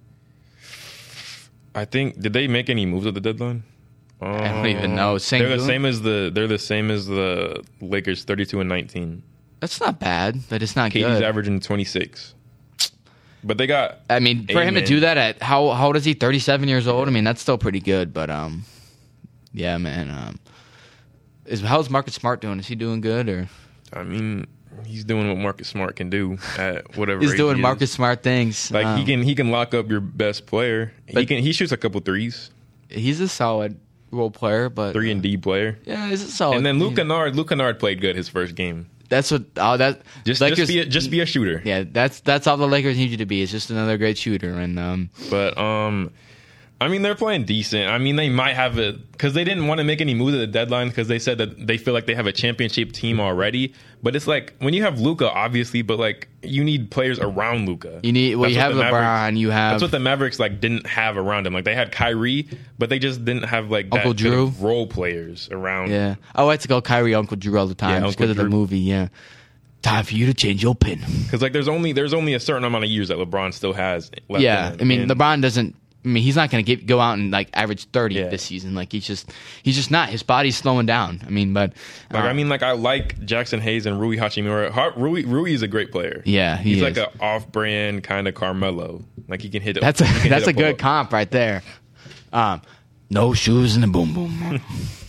I think did they make any moves at the deadline? Um, I don't even know. Saint they're the same as the they're the same as the Lakers, thirty-two and nineteen. That's not bad, but it's not Katie's good. Katie's averaging twenty-six. But they got. I mean, for him to do that at how how old is he? thirty-seven years old. I mean, that's still pretty good. But um, yeah, man. Um, is how's Marcus Smart doing? Is he doing good or? I mean, he's doing what Marcus Smart can do at whatever. He's doing he Marcus Smart things. Like um, he can he can lock up your best player. He can he shoots a couple threes. He's a solid role player, but three and D player. Yeah, he's a solid. And then Luke Kennard, Luke Kennard played good his first game. That's what. Oh, that just Lakers, just be a, just be a shooter. Yeah, that's that's all the Lakers need you to be. Is just another great shooter. And um, but um, I mean, they're playing decent. I mean, they might have it because they didn't want to make any moves at the deadline because they said that they feel like they have a championship team already. But it's like when you have Luka, obviously, but like you need players around Luka. You need well, That's you have the LeBron. Mavericks- You have That's what the Mavericks like didn't have around them. Like they had Kyrie, but they just didn't have like that Uncle good Drew. of role players around. yeah. I like to call Kyrie Uncle Drew all the time Yeah, just Uncle because of the Drew. movie. Yeah. Time for you to change your pin. Because like there's only there's only a certain amount of years that LeBron still has left. Yeah, in him. I mean, And- LeBron doesn't. I mean, he's not going to go out and like average thirty Yeah. this season. Like he's just, he's just not. His body's slowing down. I mean, but Like uh, I mean, like I like Jackson Hayes and Rui Hachimura. Ha- Rui Rui is a great player. Yeah, he he's is. like an off-brand kind of Carmelo. Like he can hit it. that's a he can that's a hit good pull-up. comp right there. Um, no shoes and a boom boom.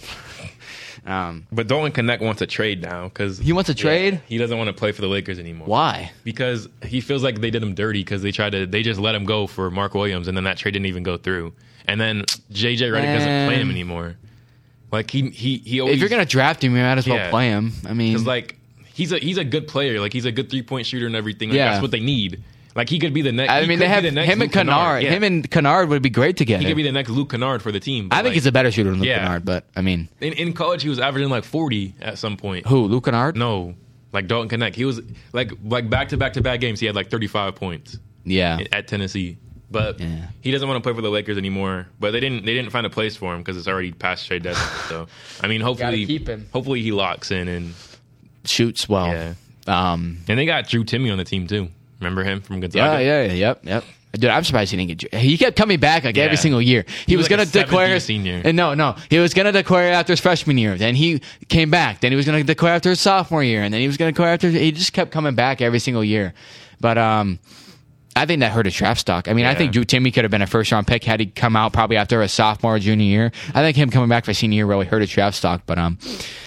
um, But Dalton Connect wants to trade now because He wants to trade? He doesn't want to play for the Lakers anymore. why? Because he feels like they did him dirty because they tried to. They just let him go for Mark Williams, and then that trade didn't even go through. And then J J Redick doesn't play him Man. anymore. Like he he he always. If you're gonna draft him, you might as well Yeah. play him. I mean, Because like he's a he's a good player. Like he's a good three point shooter and everything. Like, Yeah. that's what they need. Like he could be the next. I he mean, could they be have the next him and Luke Kennard. Yeah. Him and Kennard would be great together. he could be the next Luke Kennard for the team. but, I think like, he's a better shooter than Luke Yeah. Kennard, but I mean, in, in college he was averaging like forty at some point. who? Luke Kennard? No, like Dalton Connect. He was like like back to back to back games. He had like thirty five points Yeah. at Tennessee. But Yeah. he doesn't want to play for the Lakers anymore. But they didn't they didn't find a place for him because it's already past trade deadline. So I mean, hopefully keep him. hopefully he locks in and Shoots well. yeah. Um, And they got Drew Timmy on the team too. Remember him from Gonzaga? Yeah, yeah, yeah, yep, yep. Dude, I'm surprised he didn't get. He kept coming back like Yeah. every single year. He, He was, was like gonna a seventh declare year senior. And no, no, he was gonna declare after his freshman year. Then he came back. Then he was gonna declare after his sophomore year. And then he was gonna declare after. He just kept coming back every single year. But um, I think that hurt his draft stock. I mean, I Yeah. think Drew Timmy could have been a first round pick had he come out probably after a sophomore or junior year. I think him coming back for senior year really hurt his draft stock. But um.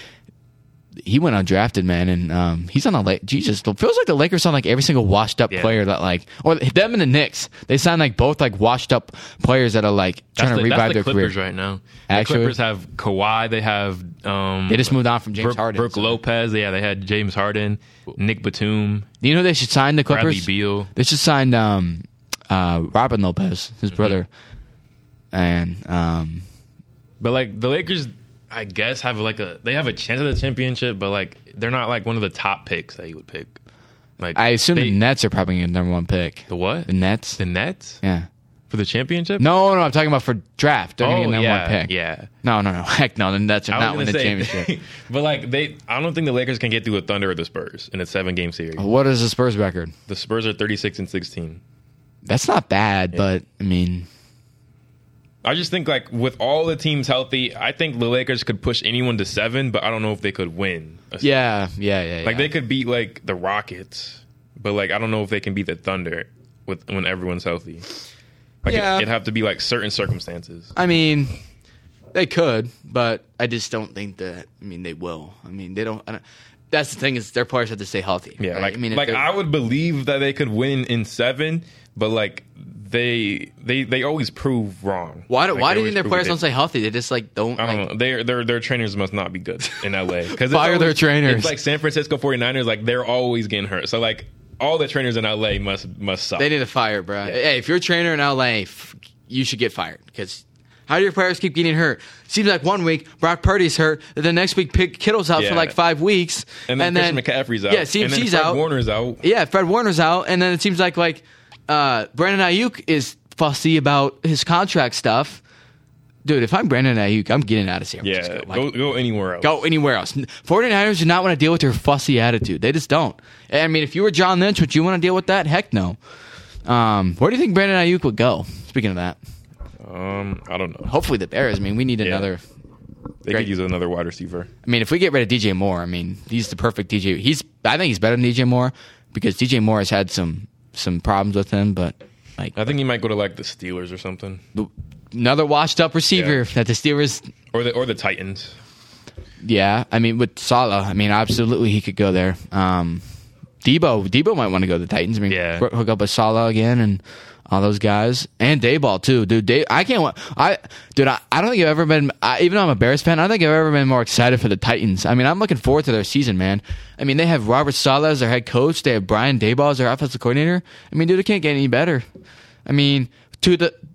He went undrafted, man, and um, he's on the Lakers. Jesus, it feels like the Lakers signed like every single washed up Yeah. player that like, or them and the Knicks. They signed like both like washed up players that are like That's trying the, to that's revive the their Clippers career. right now. Actually? The Clippers have Kawhi. They have um, They just moved on from James Brooke, Harden. Brooke so- Lopez. Yeah, they had James Harden, Nick Batum, Do you know they should sign the Bradley Clippers? Beal. They should sign um, uh, Robin Lopez, his Mm-hmm. brother, and um, But like the Lakers, I guess have like a they have a chance at the championship, but like they're not like one of the top picks that you would pick. Like I assume they, the Nets are probably the number one pick. the what The Nets, the Nets yeah. for the championship. No, no, I'm talking about for draft. They're gonna oh get number yeah, one pick. yeah. No, no, no. Heck no. The Nets are I not was winning the gonna say, championship. but like they, I don't think the Lakers can get through the Thunder or the Spurs in a seven game series. What is the Spurs record? The Spurs are thirty six and sixteen. That's not bad, but I mean, I just think like with all the teams healthy, I think the Lakers could push anyone to seven, but I don't know if they could win. yeah, yeah, yeah. yeah. Like they could beat like the Rockets, but like I don't know if they can beat the Thunder with when everyone's healthy. Like Yeah. it, it'd have to be like certain circumstances. I mean, they could, but I just don't think that. I mean, they will. I mean, they don't. I don't that's the thing is their players have to stay healthy. Yeah, right? like I mean, if like they're- I would believe that they could win in seven, but like they they they always prove wrong. why do Like, why they do you think their always players prove don't it. stay healthy? They just like don't. I don't like, know. Their their their trainers must not be good in L A. Because Fire their trainers. It's like San Francisco forty-niners, like they're always getting hurt. So like all the trainers in L A must must suck. They need to fire, bro. Hey, if you're a trainer in L A, f- you should get fired because. How do your players keep getting hurt? Seems like one week Brock Purdy's hurt, then the next week Pick Kittle's out for Yeah. like five weeks, and then Christian McCaffrey's out. Yeah, C M C's and then Fred out. Warner's out. Yeah, Fred Warner's out, and then it seems like like uh, Brandon Ayuk is fussy about his contract stuff. Dude, if I'm Brandon Ayuk, I'm getting out of San Yeah, Francisco. Like, go go anywhere else. go anywhere else. 49ers do not want to deal with your fussy attitude. They just don't. I mean, if you were John Lynch, would you want to deal with that? Heck no. Um, where do you think Brandon Ayuk would go? Speaking of that, Um, I don't know. hopefully the Bears. I mean, we need Yeah. another. They Great. could use another wide receiver. I mean, if we get rid of D J Moore, I mean, he's the perfect D J. He's. I think he's better than D J Moore because D J Moore has had some some problems with him, but like I think he might go to like the Steelers or something, another washed up receiver Yeah. that the Steelers. or the or the Titans. Yeah, I mean with Salah, I mean absolutely he could go there. Um, Debo, Debo might want to go to the Titans. I mean, Yeah. hook up with Salah again and all those guys, and Dayball too, dude. Day, I can't. wa- I, dude, I, I don't think I've ever been. I, even though I'm a Bears fan, I don't think I've ever been more excited for the Titans. I mean, I'm looking forward to their season, man. I mean, they have Robert Salah as their head coach. They have Brian Dayball as their offensive coordinator. I mean, dude, it can't get any better. I mean, to the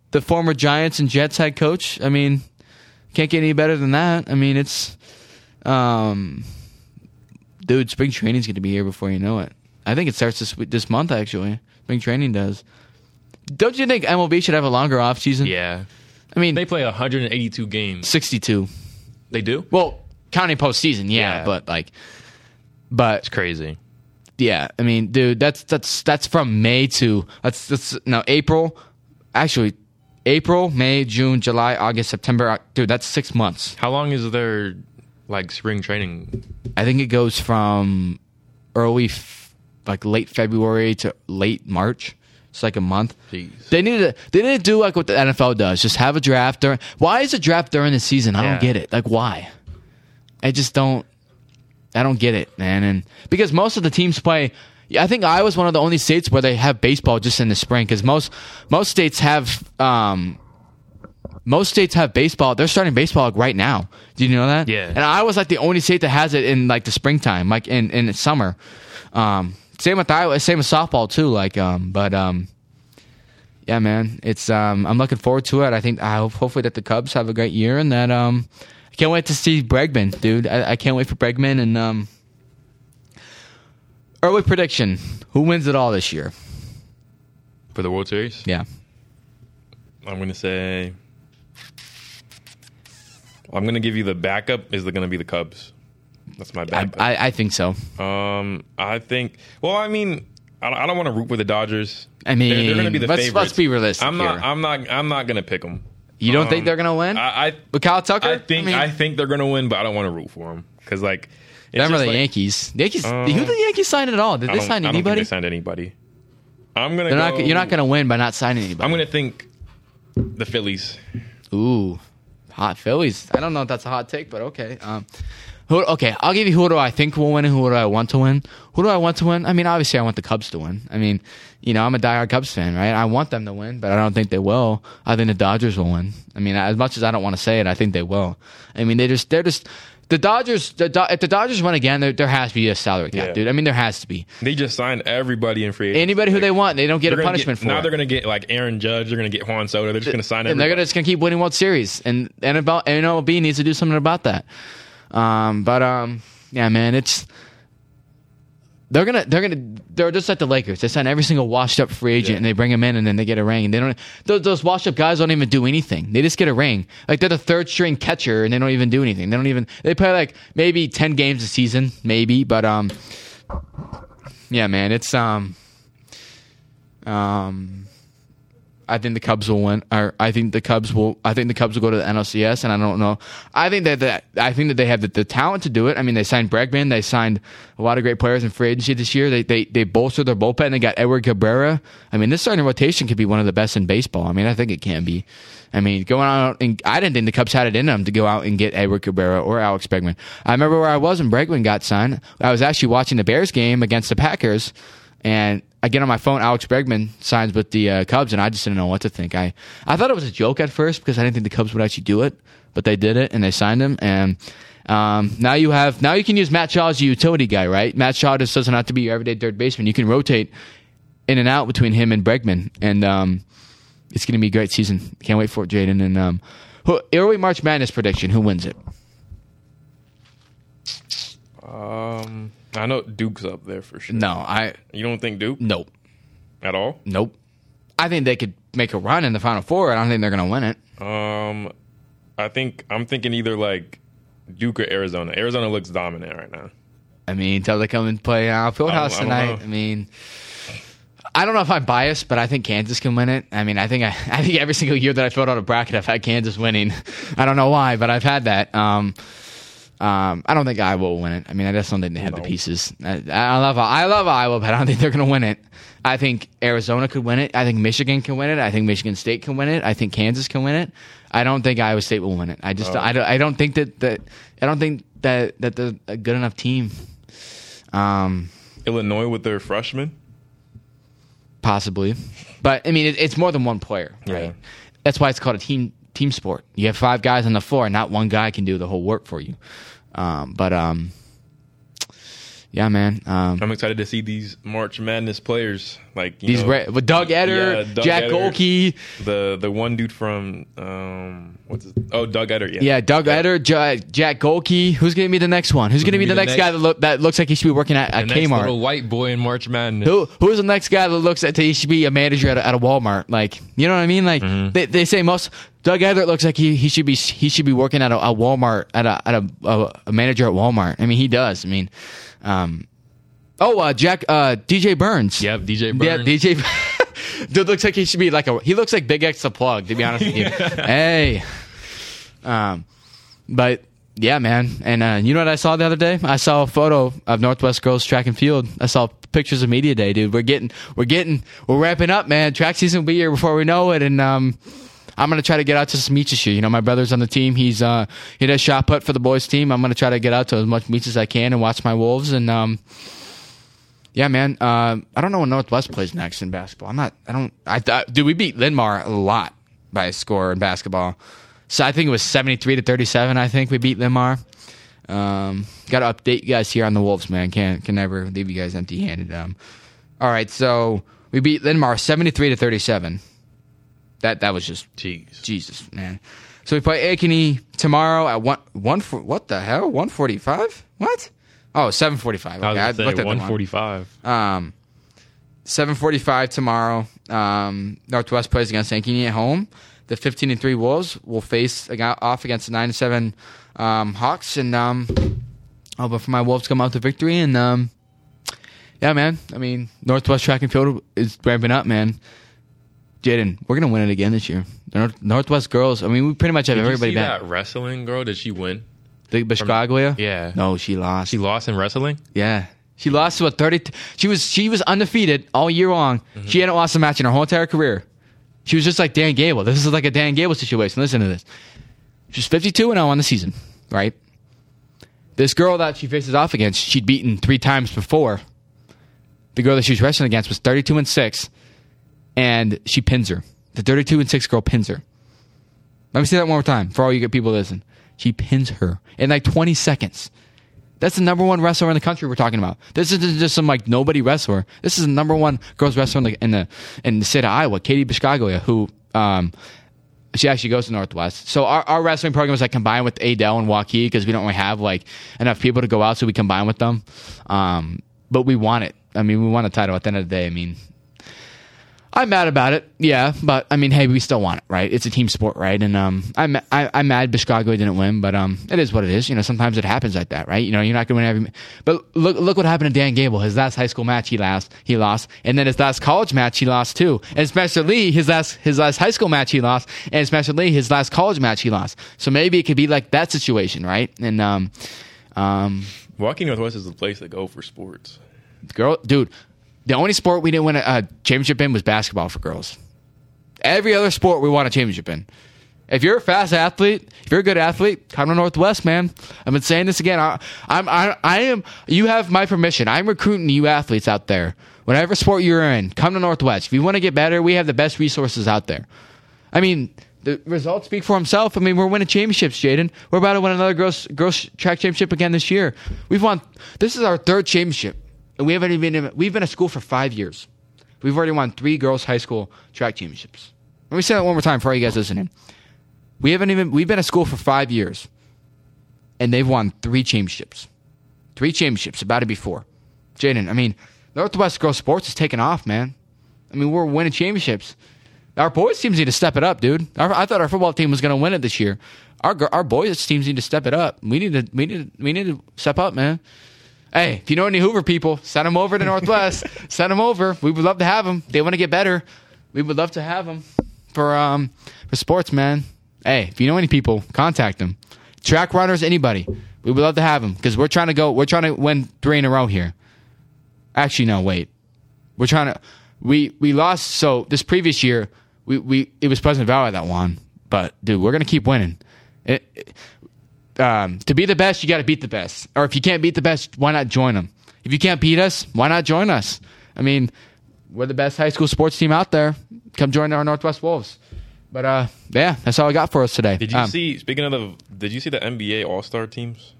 the former Giants and Jets head coach. I mean, can't get any better than that. I mean, it's, um, dude, spring training's going to be here before you know it. I think it starts this this month, actually. Spring training does. Don't you think M L B should have a longer off season? Yeah. I mean, They play one hundred eighty-two games. sixty-two. They do? Well, counting postseason, yeah, Yeah. but like, but It's crazy. yeah, I mean, dude, that's that's that's from May to that's that's no April, actually, April, May, June, July, August, September, Oc- dude, that's six months. How long is their like spring training? I think it goes from early, f- like late February to late March. It's like a month. Jeez. They need to they need to do like what the N F L does. Just have a draft during. Why is a draft during the season? I Yeah. don't get it. Like why? I just don't. I don't get it, man. And because most of the teams play. I think Iowa's one of the only states where they have baseball just in the spring. Because most most states have um, most states have baseball. They're starting baseball like right now. Do you know that? Yeah. And Iowa's like the only state that has it in like the springtime, like in in the summer. Um, same with Iowa. Same with softball too. Like, um, but um, yeah, man. It's um, I'm looking forward to it. I think I hope hopefully that the Cubs have a great year and that um, I can't wait to see Bregman, dude. I, I can't wait for Bregman and um. Early prediction: who wins it all this year? For the World Series? Yeah, I'm going to say... I'm going to give you the backup is going to be the Cubs. That's my I, backup. I I think so. um, I think... Well, I mean, I don't, I don't want to root for the Dodgers. I mean, they're, they're going to be the let's, favorites. let's be realistic I'm not. here. I'm not. I'm not going to pick them. You don't um, think they're gonna win? I, I With Kyle Tucker? I think. I, mean, think they're going to win, but I don't want to root for them because, like, it's remember just the like, Yankees? The Yankees. Uh, who did the Yankees sign at all? Did I they don't- sign I don't think anybody? they signed anybody. I'm gonna. They're go, not. You're not gonna win by not signing anybody. I'm gonna think the Phillies. Ooh, hot Phillies. I don't know if that's a hot take, but okay. Um, who? Okay, I'll give you who do I think will win and who do I want to win. Who do I want to win? I mean, obviously, I want the Cubs to win. I mean, you know, I'm a diehard Cubs fan, right? I want them to win, but I don't think they will. I think the Dodgers will win. I mean, as much as I don't want to say it, I think they will. I mean, they just they're just. The Dodgers, the, Do- if the Dodgers win again, there, there has to be a salary cap, Yeah. dude. I mean, there has to be. They just signed everybody in free agency. Anybody who they want, they don't get They're a gonna punishment get, for now it. they're going to get like Aaron Judge. They're going to get Juan Soto. They're just going to sign and everybody. they're gonna, just going to keep winning World Series. And N F L B needs to do something about that. Um, but um, yeah, man, it's they're gonna they're gonna they're just like the Lakers. They sign every single washed up free agent Yeah. and they bring him in and then they get a ring. And they don't those, those washed up guys don't even do anything. They just get a ring. Like they're the third string catcher and they don't even do anything. They don't even they play like maybe ten games a season, maybe. But um, yeah, man, it's um um. I think the Cubs will win. Or I think the Cubs will. I think the Cubs will go to the N L C S, and I don't know. I think that, that I think that they have the, the talent to do it. I mean, they signed Bregman. They signed a lot of great players in free agency this year. They they they bolstered their bullpen. They got Edward Cabrera. I mean, this starting rotation could be one of the best in baseball. I mean, I think it can be. I mean, going out and I didn't think the Cubs had it in them to go out and get Edward Cabrera or Alex Bregman. I remember where I was when Bregman got signed. I was actually watching the Bears game against the Packers. And I get on my phone, Alex Bregman signs with the uh, Cubs, and I just didn't know what to think. I, I thought it was a joke at first because I didn't think the Cubs would actually do it, but they did it and they signed him. And um, now you have now you can use Matt Shaw as a utility guy, right? Matt Shaw just doesn't have to be your everyday third baseman. You can rotate in and out between him and Bregman, and um, it's going to be a great season. Can't wait for it, Jaden. And um, who, early March Madness prediction: who wins it? Um, I know Duke's up there for sure. No, I You don't think Duke nope. at all? Nope. I think they could make a run in the Final Four. I don't think they're going to win it. Um, I think I'm thinking either like Duke or Arizona. Arizona looks dominant right now. I mean, until they come and play uh, Fieldhouse I don't- I don't tonight. know. I mean, I don't know if I'm biased, but I think Kansas can win it. I mean, I think I, I think every single year that I filled out a bracket, I've had Kansas winning. I don't know why, but I've had that. Um, um, I don't think Iowa will win it. I mean, I just don't think they have No. the pieces. I, I love I love Iowa, but I don't think they're going to win it. I think Arizona could win it. I think Michigan can win it. I think Michigan State can win it. I think Kansas can win it. I don't think Iowa State will win it. I just Oh. I, don't, I don't think that, that I don't think that that they're a good enough team. Um, Illinois with their freshmen. possibly, but I mean, it, it's more than one player, right? Yeah. That's why it's called a team team sport. You have five guys on the floor, and not one guy can do the whole work for you. Um, but um, yeah, man. Um, I'm excited to see these March Madness players like you these know, re- with Doug Eder, yeah, Doug Jack Eder, Golke. the the one dude from um, what's his, oh Doug Eder, yeah, Yeah, Doug yeah. Eder, J- Jack Golke. Who's going to be the next one? Who's going to be the next, guy that, look, that looks like he should be working at, at the next Kmart? little white boy in March Madness. Who who's the next guy that looks like he should be a manager at a, at a Walmart? Like, you know what I mean? Like Mm-hmm. they, they say most Doug Eder looks like he, he should be he should be working at a, a Walmart at a at a, a, a manager at Walmart. I mean, he does. I mean, um, oh uh, Jack uh, D J Burns. Yep, D J Burns. Yeah, D J. Dude looks like he should be like a. He looks like Big X the Plug. To be honest with you, hey. Um, but yeah, man, and uh, you know what I saw the other day? I saw a photo of Northwest girls track and field. I saw pictures of media day, dude. We're getting, we're getting, we're ramping up, man. Track season will be here before we know it, and um, I'm gonna try to get out to some meets this year. You know, my brother's on the team. He's uh, he does shot put for the boys team. I'm gonna try to get out to as much meets as I can and watch my Wolves. And um, yeah, man. Uh, I don't know when Northwest plays next in basketball. I'm not. I don't. I thought, dude, we beat Linn-Mar a lot by a score in basketball. So I think it was seventy-three to thirty-seven. I think we beat Linn-Mar. Um, got to update you guys here on the Wolves, man. Can't can never leave you guys empty-handed. Um, all right, so we beat Linn-Mar seventy-three to thirty-seven. That that was just Jeez. Jesus, man. So we play Ankeny tomorrow at one one. For, what the hell? One forty-five? What? Oh, seven forty-five. I Okay, was I gonna looked say at the one wrong- forty-five. Um, seven forty-five tomorrow. Um, Northwest plays against Ankeny at home. The fifteen and three Wolves will face ag- off against the nine and seven um, Hawks, and um, I'll but for my Wolves to come out to victory. And um, yeah, man. I mean, Northwest track and field is ramping up, man. Jaden, we're gonna win it again this year. The North- Northwest girls. I mean, we pretty much have Did everybody you see back. that wrestling girl? Did she win? The Biscaglia? Yeah. No, she lost. She lost in wrestling. Yeah. She lost to a thirty. She was she was undefeated all year long. Mm-hmm. She hadn't lost a match in her whole entire career. She was just like Dan Gable. This is like a Dan Gable situation. Listen to this. She's fifty-two and oh on the season, right? This girl that she faces off against, she'd beaten three times before. The girl that she was wrestling against was thirty-two and six, and she pins her. The thirty-two and six girl pins her. Let me say that one more time for all you good people listen. She pins her in like twenty seconds. That's the number one wrestler in the country we're talking about. This isn't just some like nobody wrestler. This is the number one girls wrestler in the in the, in the state of Iowa, Katie Biscaglia, who um, she actually goes to Northwest. So our, our wrestling program is like combined with Adele and Waukee because we don't really have like enough people to go out, so we combine with them. Um, but we want it. I mean, we want a title at the end of the day. I mean, I'm mad about it, yeah, but I mean, hey, we still want it, right? It's a team sport, right? And um, I'm I, I'm mad Biscaglia didn't win, but um, it is what it is. You know, sometimes it happens like that, right? You know, you're not going to win every. But look, look what happened to Dan Gable. His last high school match, he lost, he lost, and then his last college match, he lost too. And Spencer Lee, his last his last high school match, he lost, and Spencer Lee, his last college match, he lost. So maybe it could be like that situation, right? And um, um, Waukee Northwest is the place to go for sports. girl, dude. The only sport we didn't win a, a championship in was basketball for girls. Every other sport we won a championship in. If you're a fast athlete, if you're a good athlete, come to Northwest, man. I've been saying this again. I, I'm, I, I am. You have my permission. I'm recruiting you athletes out there. Whatever sport you're in, come to Northwest. If you want to get better, we have the best resources out there. I mean, the results speak for themselves. I mean, we're winning championships, Jaden. We're about to win another girls girls track championship again this year. We've won. This is our third championship. And we haven't even, we've been a school for five years. We've already won three girls' high school track championships. Let me say that one more time for all you guys listening. We haven't even, we've been a school for five years. And they've won three championships. Three championships, about to be four. Jaden, I mean, Northwest Girls Sports is taking off, man. I mean, we're winning championships. Our boys teams need to step it up, dude. Our, I thought our football team was going to win it this year. Our our boys teams need to step it up. We need to, we need to, we need to step up, man. Hey, if you know any Hoover people, send them over to Northwest. Send them over. We would love to have them. They want to get better. We would love to have them for um for sports, man. Hey, if you know any people, contact them. Track runners, anybody. We would love to have them because we're trying to go. We're trying to win three in a row here. Actually, no, wait. We're trying to. We we lost. So this previous year, we we it was Pleasant Valley that won. But dude, we're gonna keep winning. It, it, Um, to be the best, you got to beat the best. Or if you can't beat the best, why not join them? If you can't beat us, why not join us? I mean, we're the best high school sports team out there. Come join our Northwest Wolves. But uh, yeah, that's all I got for us today. Did you um, see? Speaking of the, did you see the N B A All Star teams?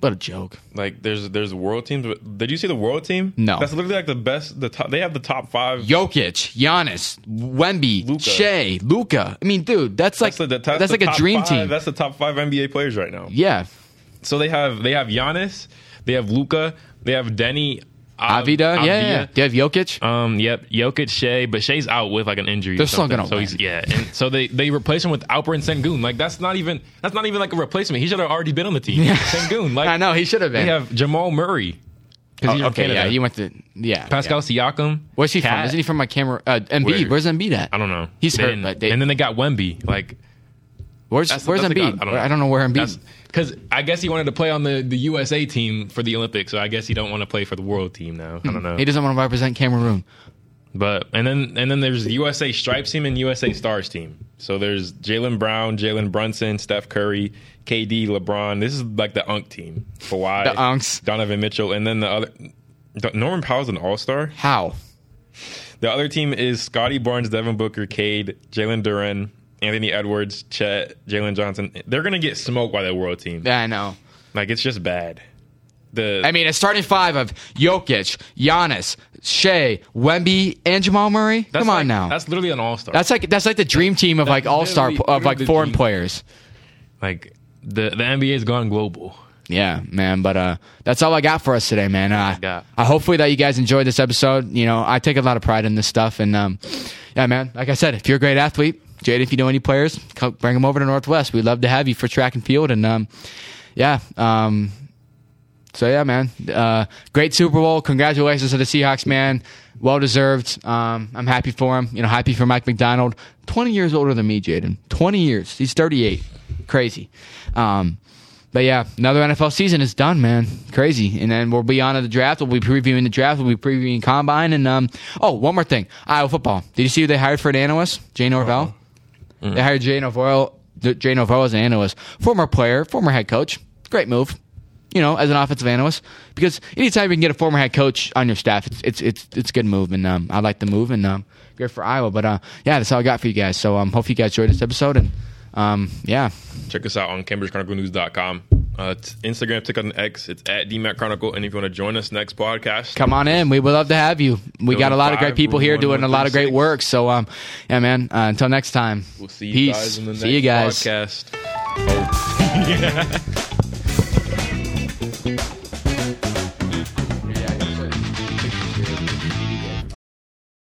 What a joke. Like there's there's world teams. But did you see the world team? No. That's literally like the best. The top. They have the top five. Jokic, Giannis, Wemby, Luka. Shea, Luka. I mean, dude, that's like That's, the, that's, that's the like a top dream five, team. That's the top five N B A players right now. Yeah. So they have they have Giannis, they have Luka, they have Denny. Av- Avida, yeah, Avdija. yeah. Do you have Jokic? Um, yep, Jokic, Shea, but Shea's out with like an injury. They're or still something. gonna so win. he's yeah, and so they they replace him with Alperen Sengun. Like that's not even that's not even like a replacement. He should have already been on the team. Yeah. Sengun, like I know he should have been. they have Jamal Murray. Because Oh, he's from okay, Canada. yeah. He went to yeah. Pascal yeah. Siakam. Where's he from? Cat. Isn't he from like Cameroon? Uh, Embiid. Where? Where's Embiid at? I don't know. He's They hurt, didn't- but they- and then they got Wemby. Like Where's that's, Where's that's Embiid? like, I, don't know where Embiid. Because I guess he wanted to play on the, the U S A team for the Olympics, so I guess he don't want to play for the world team now. I don't know. He doesn't want to represent Cameroon. But and then and then there's the U S A Stripes team and U S A Stars team. So there's Jaylen Brown, Jalen Brunson, Steph Curry, K D, LeBron. This is like the Unk team. Kawhi, The Unks. Donovan Mitchell, and then the other Norman Powell's an All Star. How? The other team is Scotty Barnes, Devin Booker, Cade, Jalen Duren, Anthony Edwards, Chet, Jalen Johnson. They're gonna get smoked by that world team. Yeah, I know. Like it's just bad. The I mean, a starting five of Jokic, Giannis, Shea, Wemby, and Jamal Murray. that's Come on like- now. That's literally an All Star. That's like that's like the dream team of like That's all star literally- of like literally the foreign dream. players. Like the the N B A's gone global. Yeah, man. But uh, that's all I got for us today, man. Uh, got. I hopefully that you guys enjoyed this episode. You know, I take a lot of pride in this stuff, and um, yeah, man. Like I said, if you're a great athlete, Jade, if you know any players, come, bring them over to Northwest. We'd love to have you for track and field, and um, yeah. Um, so yeah, man. Uh, great Super Bowl. Congratulations to the Seahawks, man. Well deserved. Um, I'm happy for him. You know, happy for Mike McDonald. Twenty years older than me, Jaden. Twenty years. He's thirty-eight. Crazy. Um, But yeah, another N F L season is done, man. Crazy. And then we'll be on to the draft. We'll be previewing the draft. We'll be previewing Combine. And, um, oh, one more thing. Iowa football. Did you see who they hired for an analyst? Jay Norvell? Uh-huh. Mm. They hired Jay Norvell, Jay Norvell as an analyst. Former player, former head coach. Great move, you know, as an offensive analyst. Because anytime you can get a former head coach on your staff, it's it's it's, it's a good move. And um, I like the move. And um, good for Iowa. But, uh, yeah, that's all I got for you guys. So um, hope you guys enjoyed this episode. And, um, yeah. Check us out on Cambridge Chronicle News dot com. Uh, t- Instagram, TikTok, and X. It's at D Mac Chronicle. And if you want to join us next podcast, Come on in. We would love to have you. We got a lot of great five, people here one, doing one, a lot of three, great six. work. So, um, yeah, man. Uh, until next time. we'll see you Peace. guys in the next See you guys. podcast. Oh.